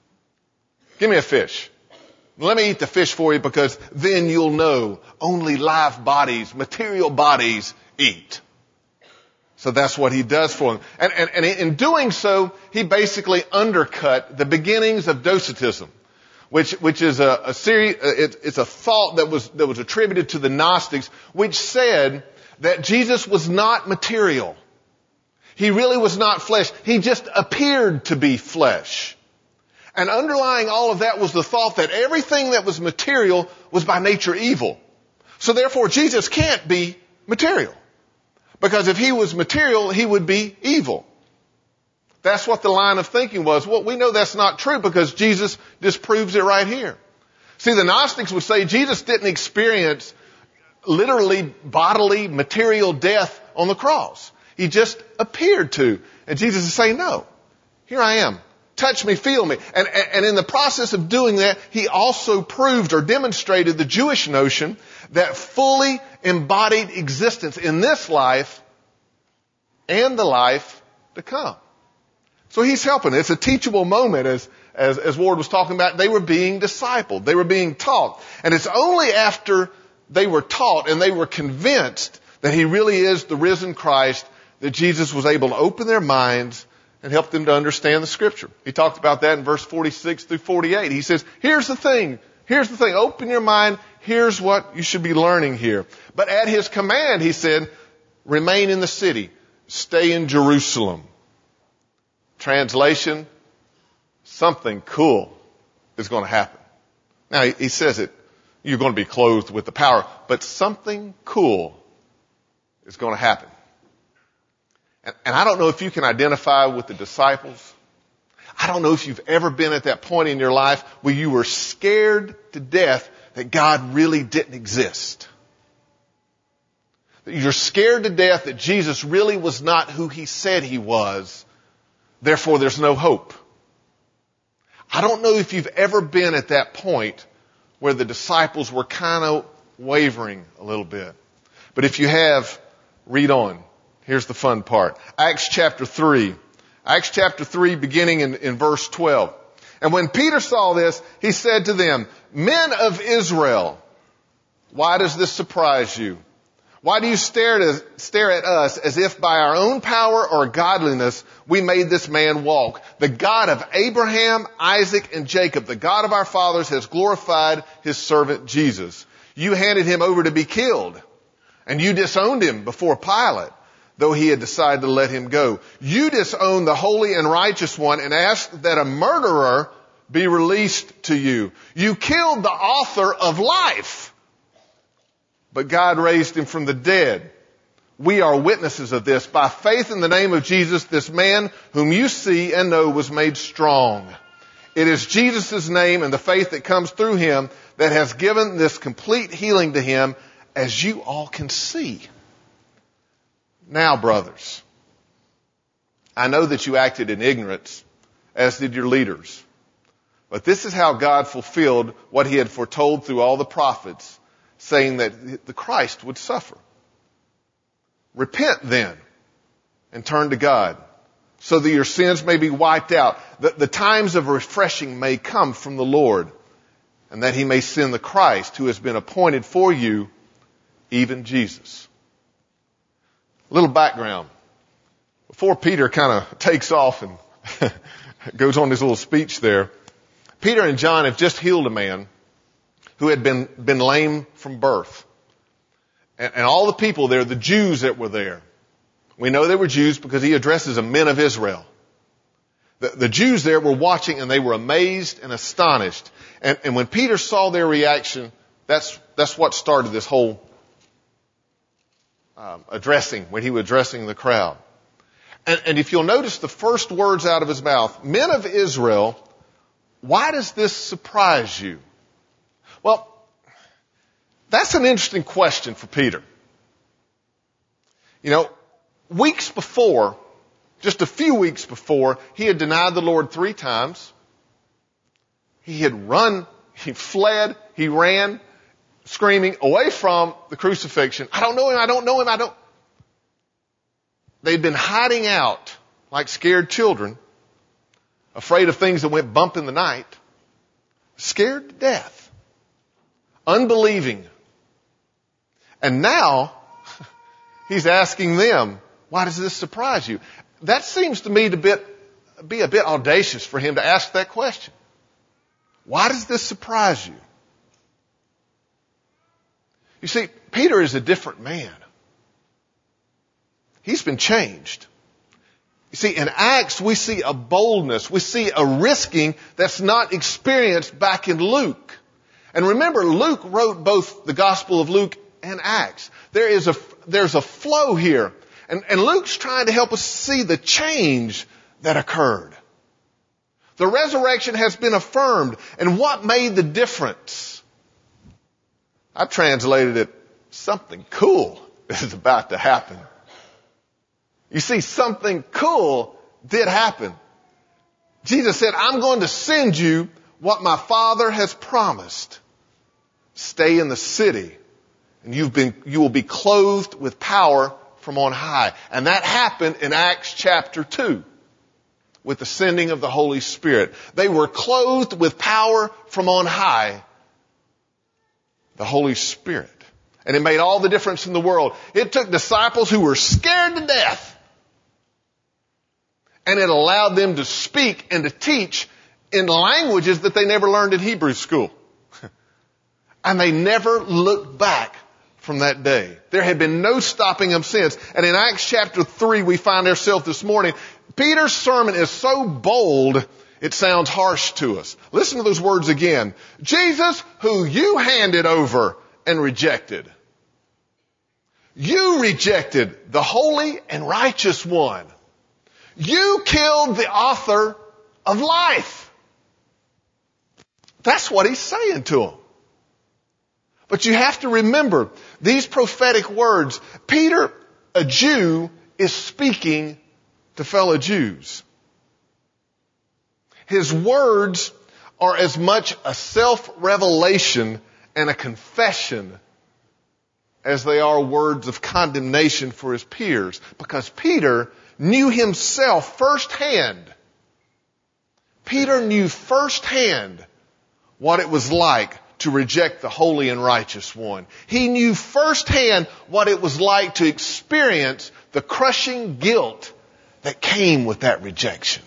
Give me a fish. Let me eat the fish for you because then you'll know only live bodies, material bodies eat. So that's what he does for them. And in doing so, he basically undercut the beginnings of Docetism, which is a series, it's a thought that was attributed to the Gnostics, which said that Jesus was not material. He really was not flesh. He just appeared to be flesh. And underlying all of that was the thought that everything that was material was by nature evil. So therefore, Jesus can't be material. Because if he was material, he would be evil. That's what the line of thinking was. Well, we know that's not true because Jesus disproves it right here. See, the Gnostics would say Jesus didn't experience literally bodily material death on the cross. He just appeared to. And Jesus is saying, no, here I am. Touch me, feel me. And in the process of doing that, he also proved or demonstrated the Jewish notion that fully embodied existence in this life and the life to come. So he's helping. It's a teachable moment as Ward was talking about. They were being discipled. They were being taught. And it's only after they were taught and they were convinced that he really is the risen Christ that Jesus was able to open their minds and help them to understand the Scripture. He talked about that in verse 46 through 48. He says, here's the thing. Open your mind. Here's what you should be learning here. But at his command, he said, remain in the city. Stay in Jerusalem. Translation, something cool is going to happen. Now, he says it, you're going to be clothed with the power, but something cool is going to happen. And I don't know if you can identify with the disciples. I don't know if you've ever been at that point in your life where you were scared to death that God really didn't exist. That you're scared to death that Jesus really was not who he said he was. Therefore, there's no hope. I don't know if you've ever been at that point where the disciples were kind of wavering a little bit. But if you have, read on. Here's the fun part. Acts chapter 3. Acts chapter 3 beginning in verse 12. And when Peter saw this, he said to them, men of Israel, why does this surprise you? Why do you stare at us as if by our own power or godliness we made this man walk? The God of Abraham, Isaac, and Jacob, the God of our fathers, has glorified his servant Jesus. You handed him over to be killed, and you disowned him before Pilate, though he had decided to let him go. You disowned the holy and righteous one and asked that a murderer be released to you. You killed the author of life, but God raised him from the dead. We are witnesses of this. By faith in the name of Jesus, this man whom you see and know was made strong. It is Jesus' name and the faith that comes through him that has given this complete healing to him, as you all can see. Now, brothers, I know that you acted in ignorance, as did your leaders. But this is how God fulfilled what he had foretold through all the prophets, saying that the Christ would suffer. Repent then and turn to God so that your sins may be wiped out. The times of refreshing may come from the Lord, and that he may send the Christ who has been appointed for you, even Jesus. A little background. Before Peter kind of takes off and goes on this little speech there, Peter and John have just healed a man who had been lame from birth. And all the people there, the Jews that were there, we know they were Jews because he addresses the men of Israel. The Jews there were watching and they were amazed and astonished. And when Peter saw their reaction, that's what started this whole addressing, when he was addressing the crowd. And if you'll notice the first words out of his mouth, men of Israel, why does this surprise you? Well, that's an interesting question for Peter. You know, weeks before, just a few weeks before, he had denied the Lord 3 times. He had run, he fled, he ran, screaming away from the crucifixion. I don't know him, I don't know him, I don't. They'd been hiding out like scared children, afraid of things that went bump in the night, scared to death, unbelieving. And now, he's asking them, why does this surprise you? That seems to me to be a bit audacious for him to ask that question. Why does this surprise you? You see, Peter is a different man. He's been changed. You see, in Acts, we see a boldness, we see a risking that's not experienced back in Luke. And remember, Luke wrote both the Gospel of Luke and Acts. There's a flow here. And Luke's trying to help us see the change that occurred. The resurrection has been affirmed. And what made the difference? I've translated it, something cool is about to happen. You see, something cool did happen. Jesus said, I'm going to send you what my Father has promised. Stay in the city, and you will be clothed with power from on high. And that happened in Acts chapter 2 with the sending of the Holy Spirit. They were clothed with power from on high, the Holy Spirit. And it made all the difference in the world. It took disciples who were scared to death, and it allowed them to speak and to teach in languages that they never learned in Hebrew school. And they never looked back from that day. There had been no stopping them since. And in Acts chapter 3, we find ourselves this morning. Peter's sermon is so bold, it sounds harsh to us. Listen to those words again. Jesus, who you handed over and rejected. You rejected the holy and righteous one. You killed the author of life. That's what he's saying to them. But you have to remember these prophetic words. Peter, a Jew, is speaking to fellow Jews. His words are as much a self-revelation and a confession as they are words of condemnation for his peers. Because Peter knew himself firsthand. Peter knew firsthand what it was like to reject the holy and righteous one. He knew firsthand what it was like to experience the crushing guilt that came with that rejection.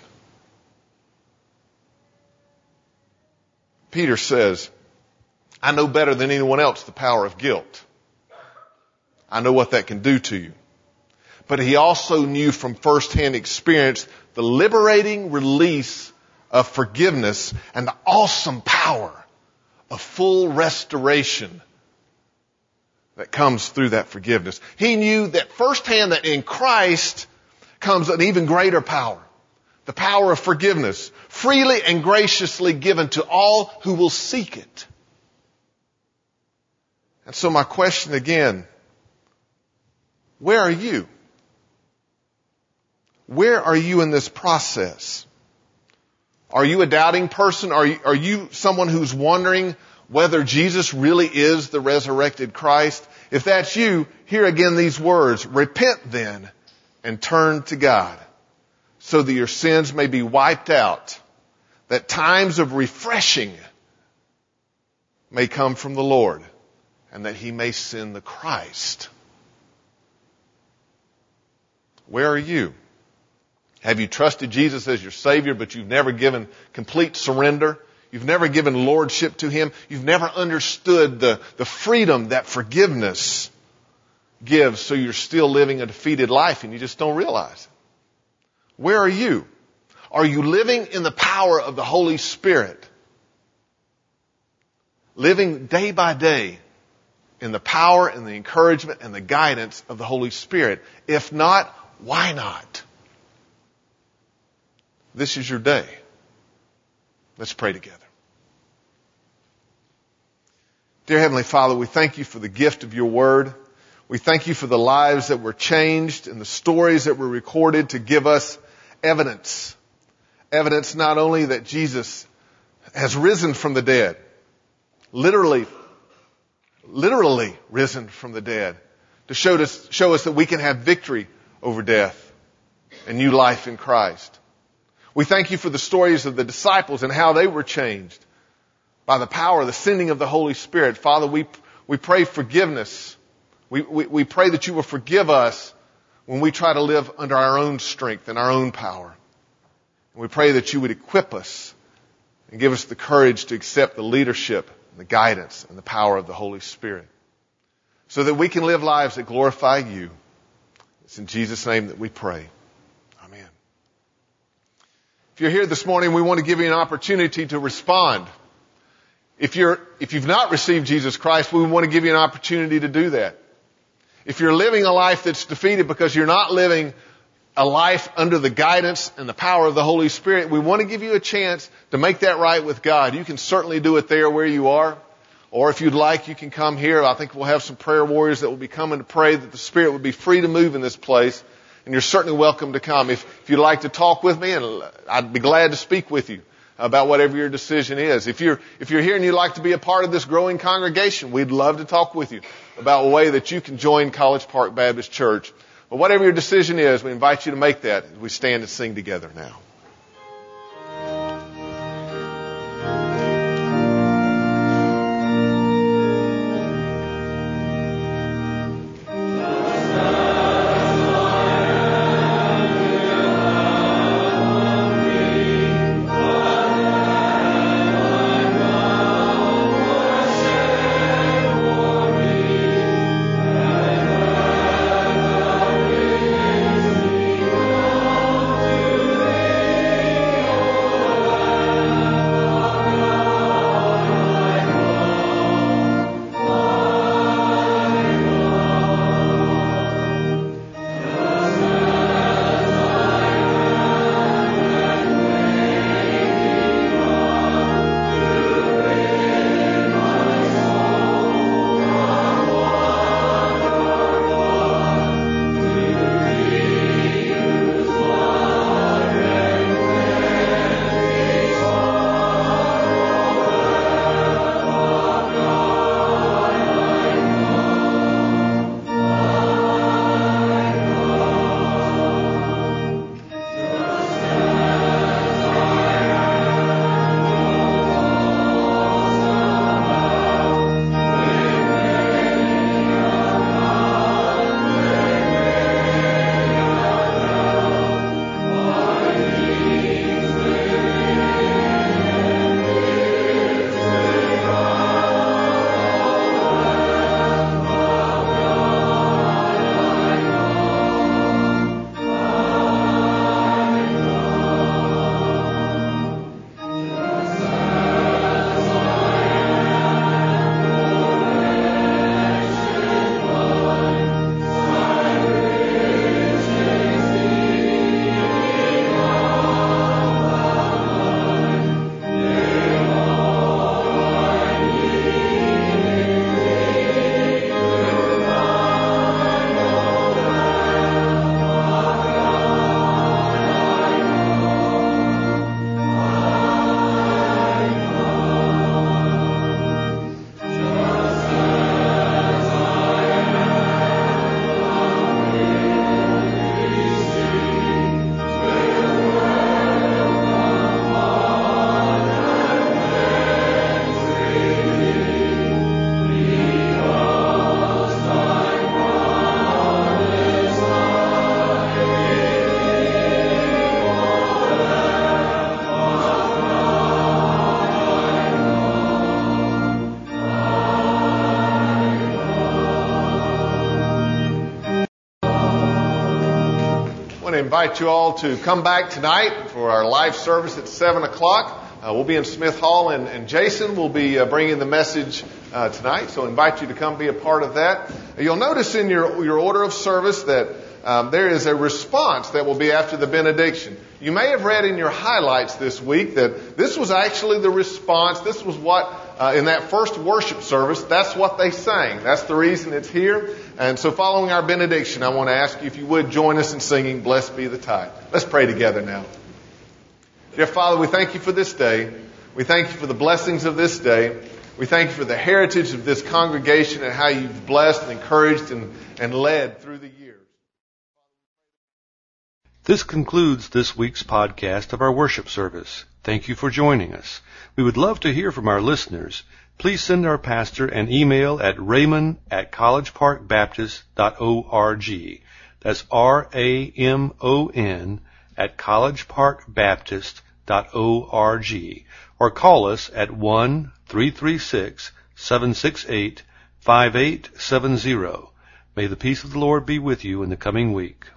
Peter says, I know better than anyone else the power of guilt. I know what that can do to you. But he also knew from firsthand experience the liberating release of forgiveness and the awesome power of full restoration that comes through that forgiveness. He knew that firsthand that in Christ comes an even greater power. The power of forgiveness, freely and graciously given to all who will seek it. And so my question again, where are you? Where are you in this process? Are you a doubting person? Are you someone who's wondering whether Jesus really is the resurrected Christ? If that's you, hear again these words. Repent then and turn to God so that your sins may be wiped out, that times of refreshing may come from the Lord, and that He may send the Christ. Where are you? Have you trusted Jesus as your Savior, but you've never given complete surrender? You've never given lordship to Him? You've never understood the freedom that forgiveness gives, so you're still living a defeated life and you just don't realize it. Where are you? Are you living in the power of the Holy Spirit? Living day by day in the power and the encouragement and the guidance of the Holy Spirit? If not, why not? This is your day. Let's pray together. Dear Heavenly Father, we thank You for the gift of Your Word. We thank You for the lives that were changed and the stories that were recorded to give us evidence. Evidence not only that Jesus has risen from the dead, literally risen from the dead, to show us that we can have victory over death and new life in Christ. We thank You for the stories of the disciples and how they were changed by the power, the sending of the Holy Spirit. Father, we pray forgiveness. We pray that You will forgive us when we try to live under our own strength and our own power. And we pray that You would equip us and give us the courage to accept the leadership and the guidance and the power of the Holy Spirit, so that we can live lives that glorify You. It's in Jesus' name that we pray. Amen. If you're here this morning, we want to give you an opportunity to respond. If you've not received Jesus Christ, we want to give you an opportunity to do that. If you're living a life that's defeated because you're not living a life under the guidance and the power of the Holy Spirit, we want to give you a chance to make that right with God. You can certainly do it there where you are. Or if you'd like, you can come here. I think we'll have some prayer warriors that will be coming to pray that the Spirit would be free to move in this place. And you're certainly welcome to come. If you'd like to talk with me, and I'd be glad to speak with you about whatever your decision is. If you're here and you'd like to be a part of this growing congregation, we'd love to talk with you about a way that you can join College Park Baptist Church. But whatever your decision is, we invite you to make that as we stand and sing together now. want to invite you all to come back tonight for our live service at 7 o'clock. We'll be in Smith Hall, and Jason will be bringing the message tonight, so I invite you to come be a part of that. You'll notice in your order of service that there is a response that will be after the benediction. You may have read in your highlights this week that this was actually the response. This was what, in that first worship service, that's what they sang. That's the reason it's here. And so following our benediction, I want to ask you if you would join us in singing Blessed Be the Tide. Let's pray together now. Dear Father, we thank you for this day. We thank you for the blessings of this day. We thank you for the heritage of this congregation and how you've blessed and encouraged and led through the years. This concludes this week's podcast of our worship service. Thank you for joining us. We would love to hear from our listeners. Please send our pastor an email at raymond@collegeparkbaptist.org. That's RAMON @collegeparkbaptist.org, or call us at 1-336-768-5870. May the peace of the Lord be with you in the coming week.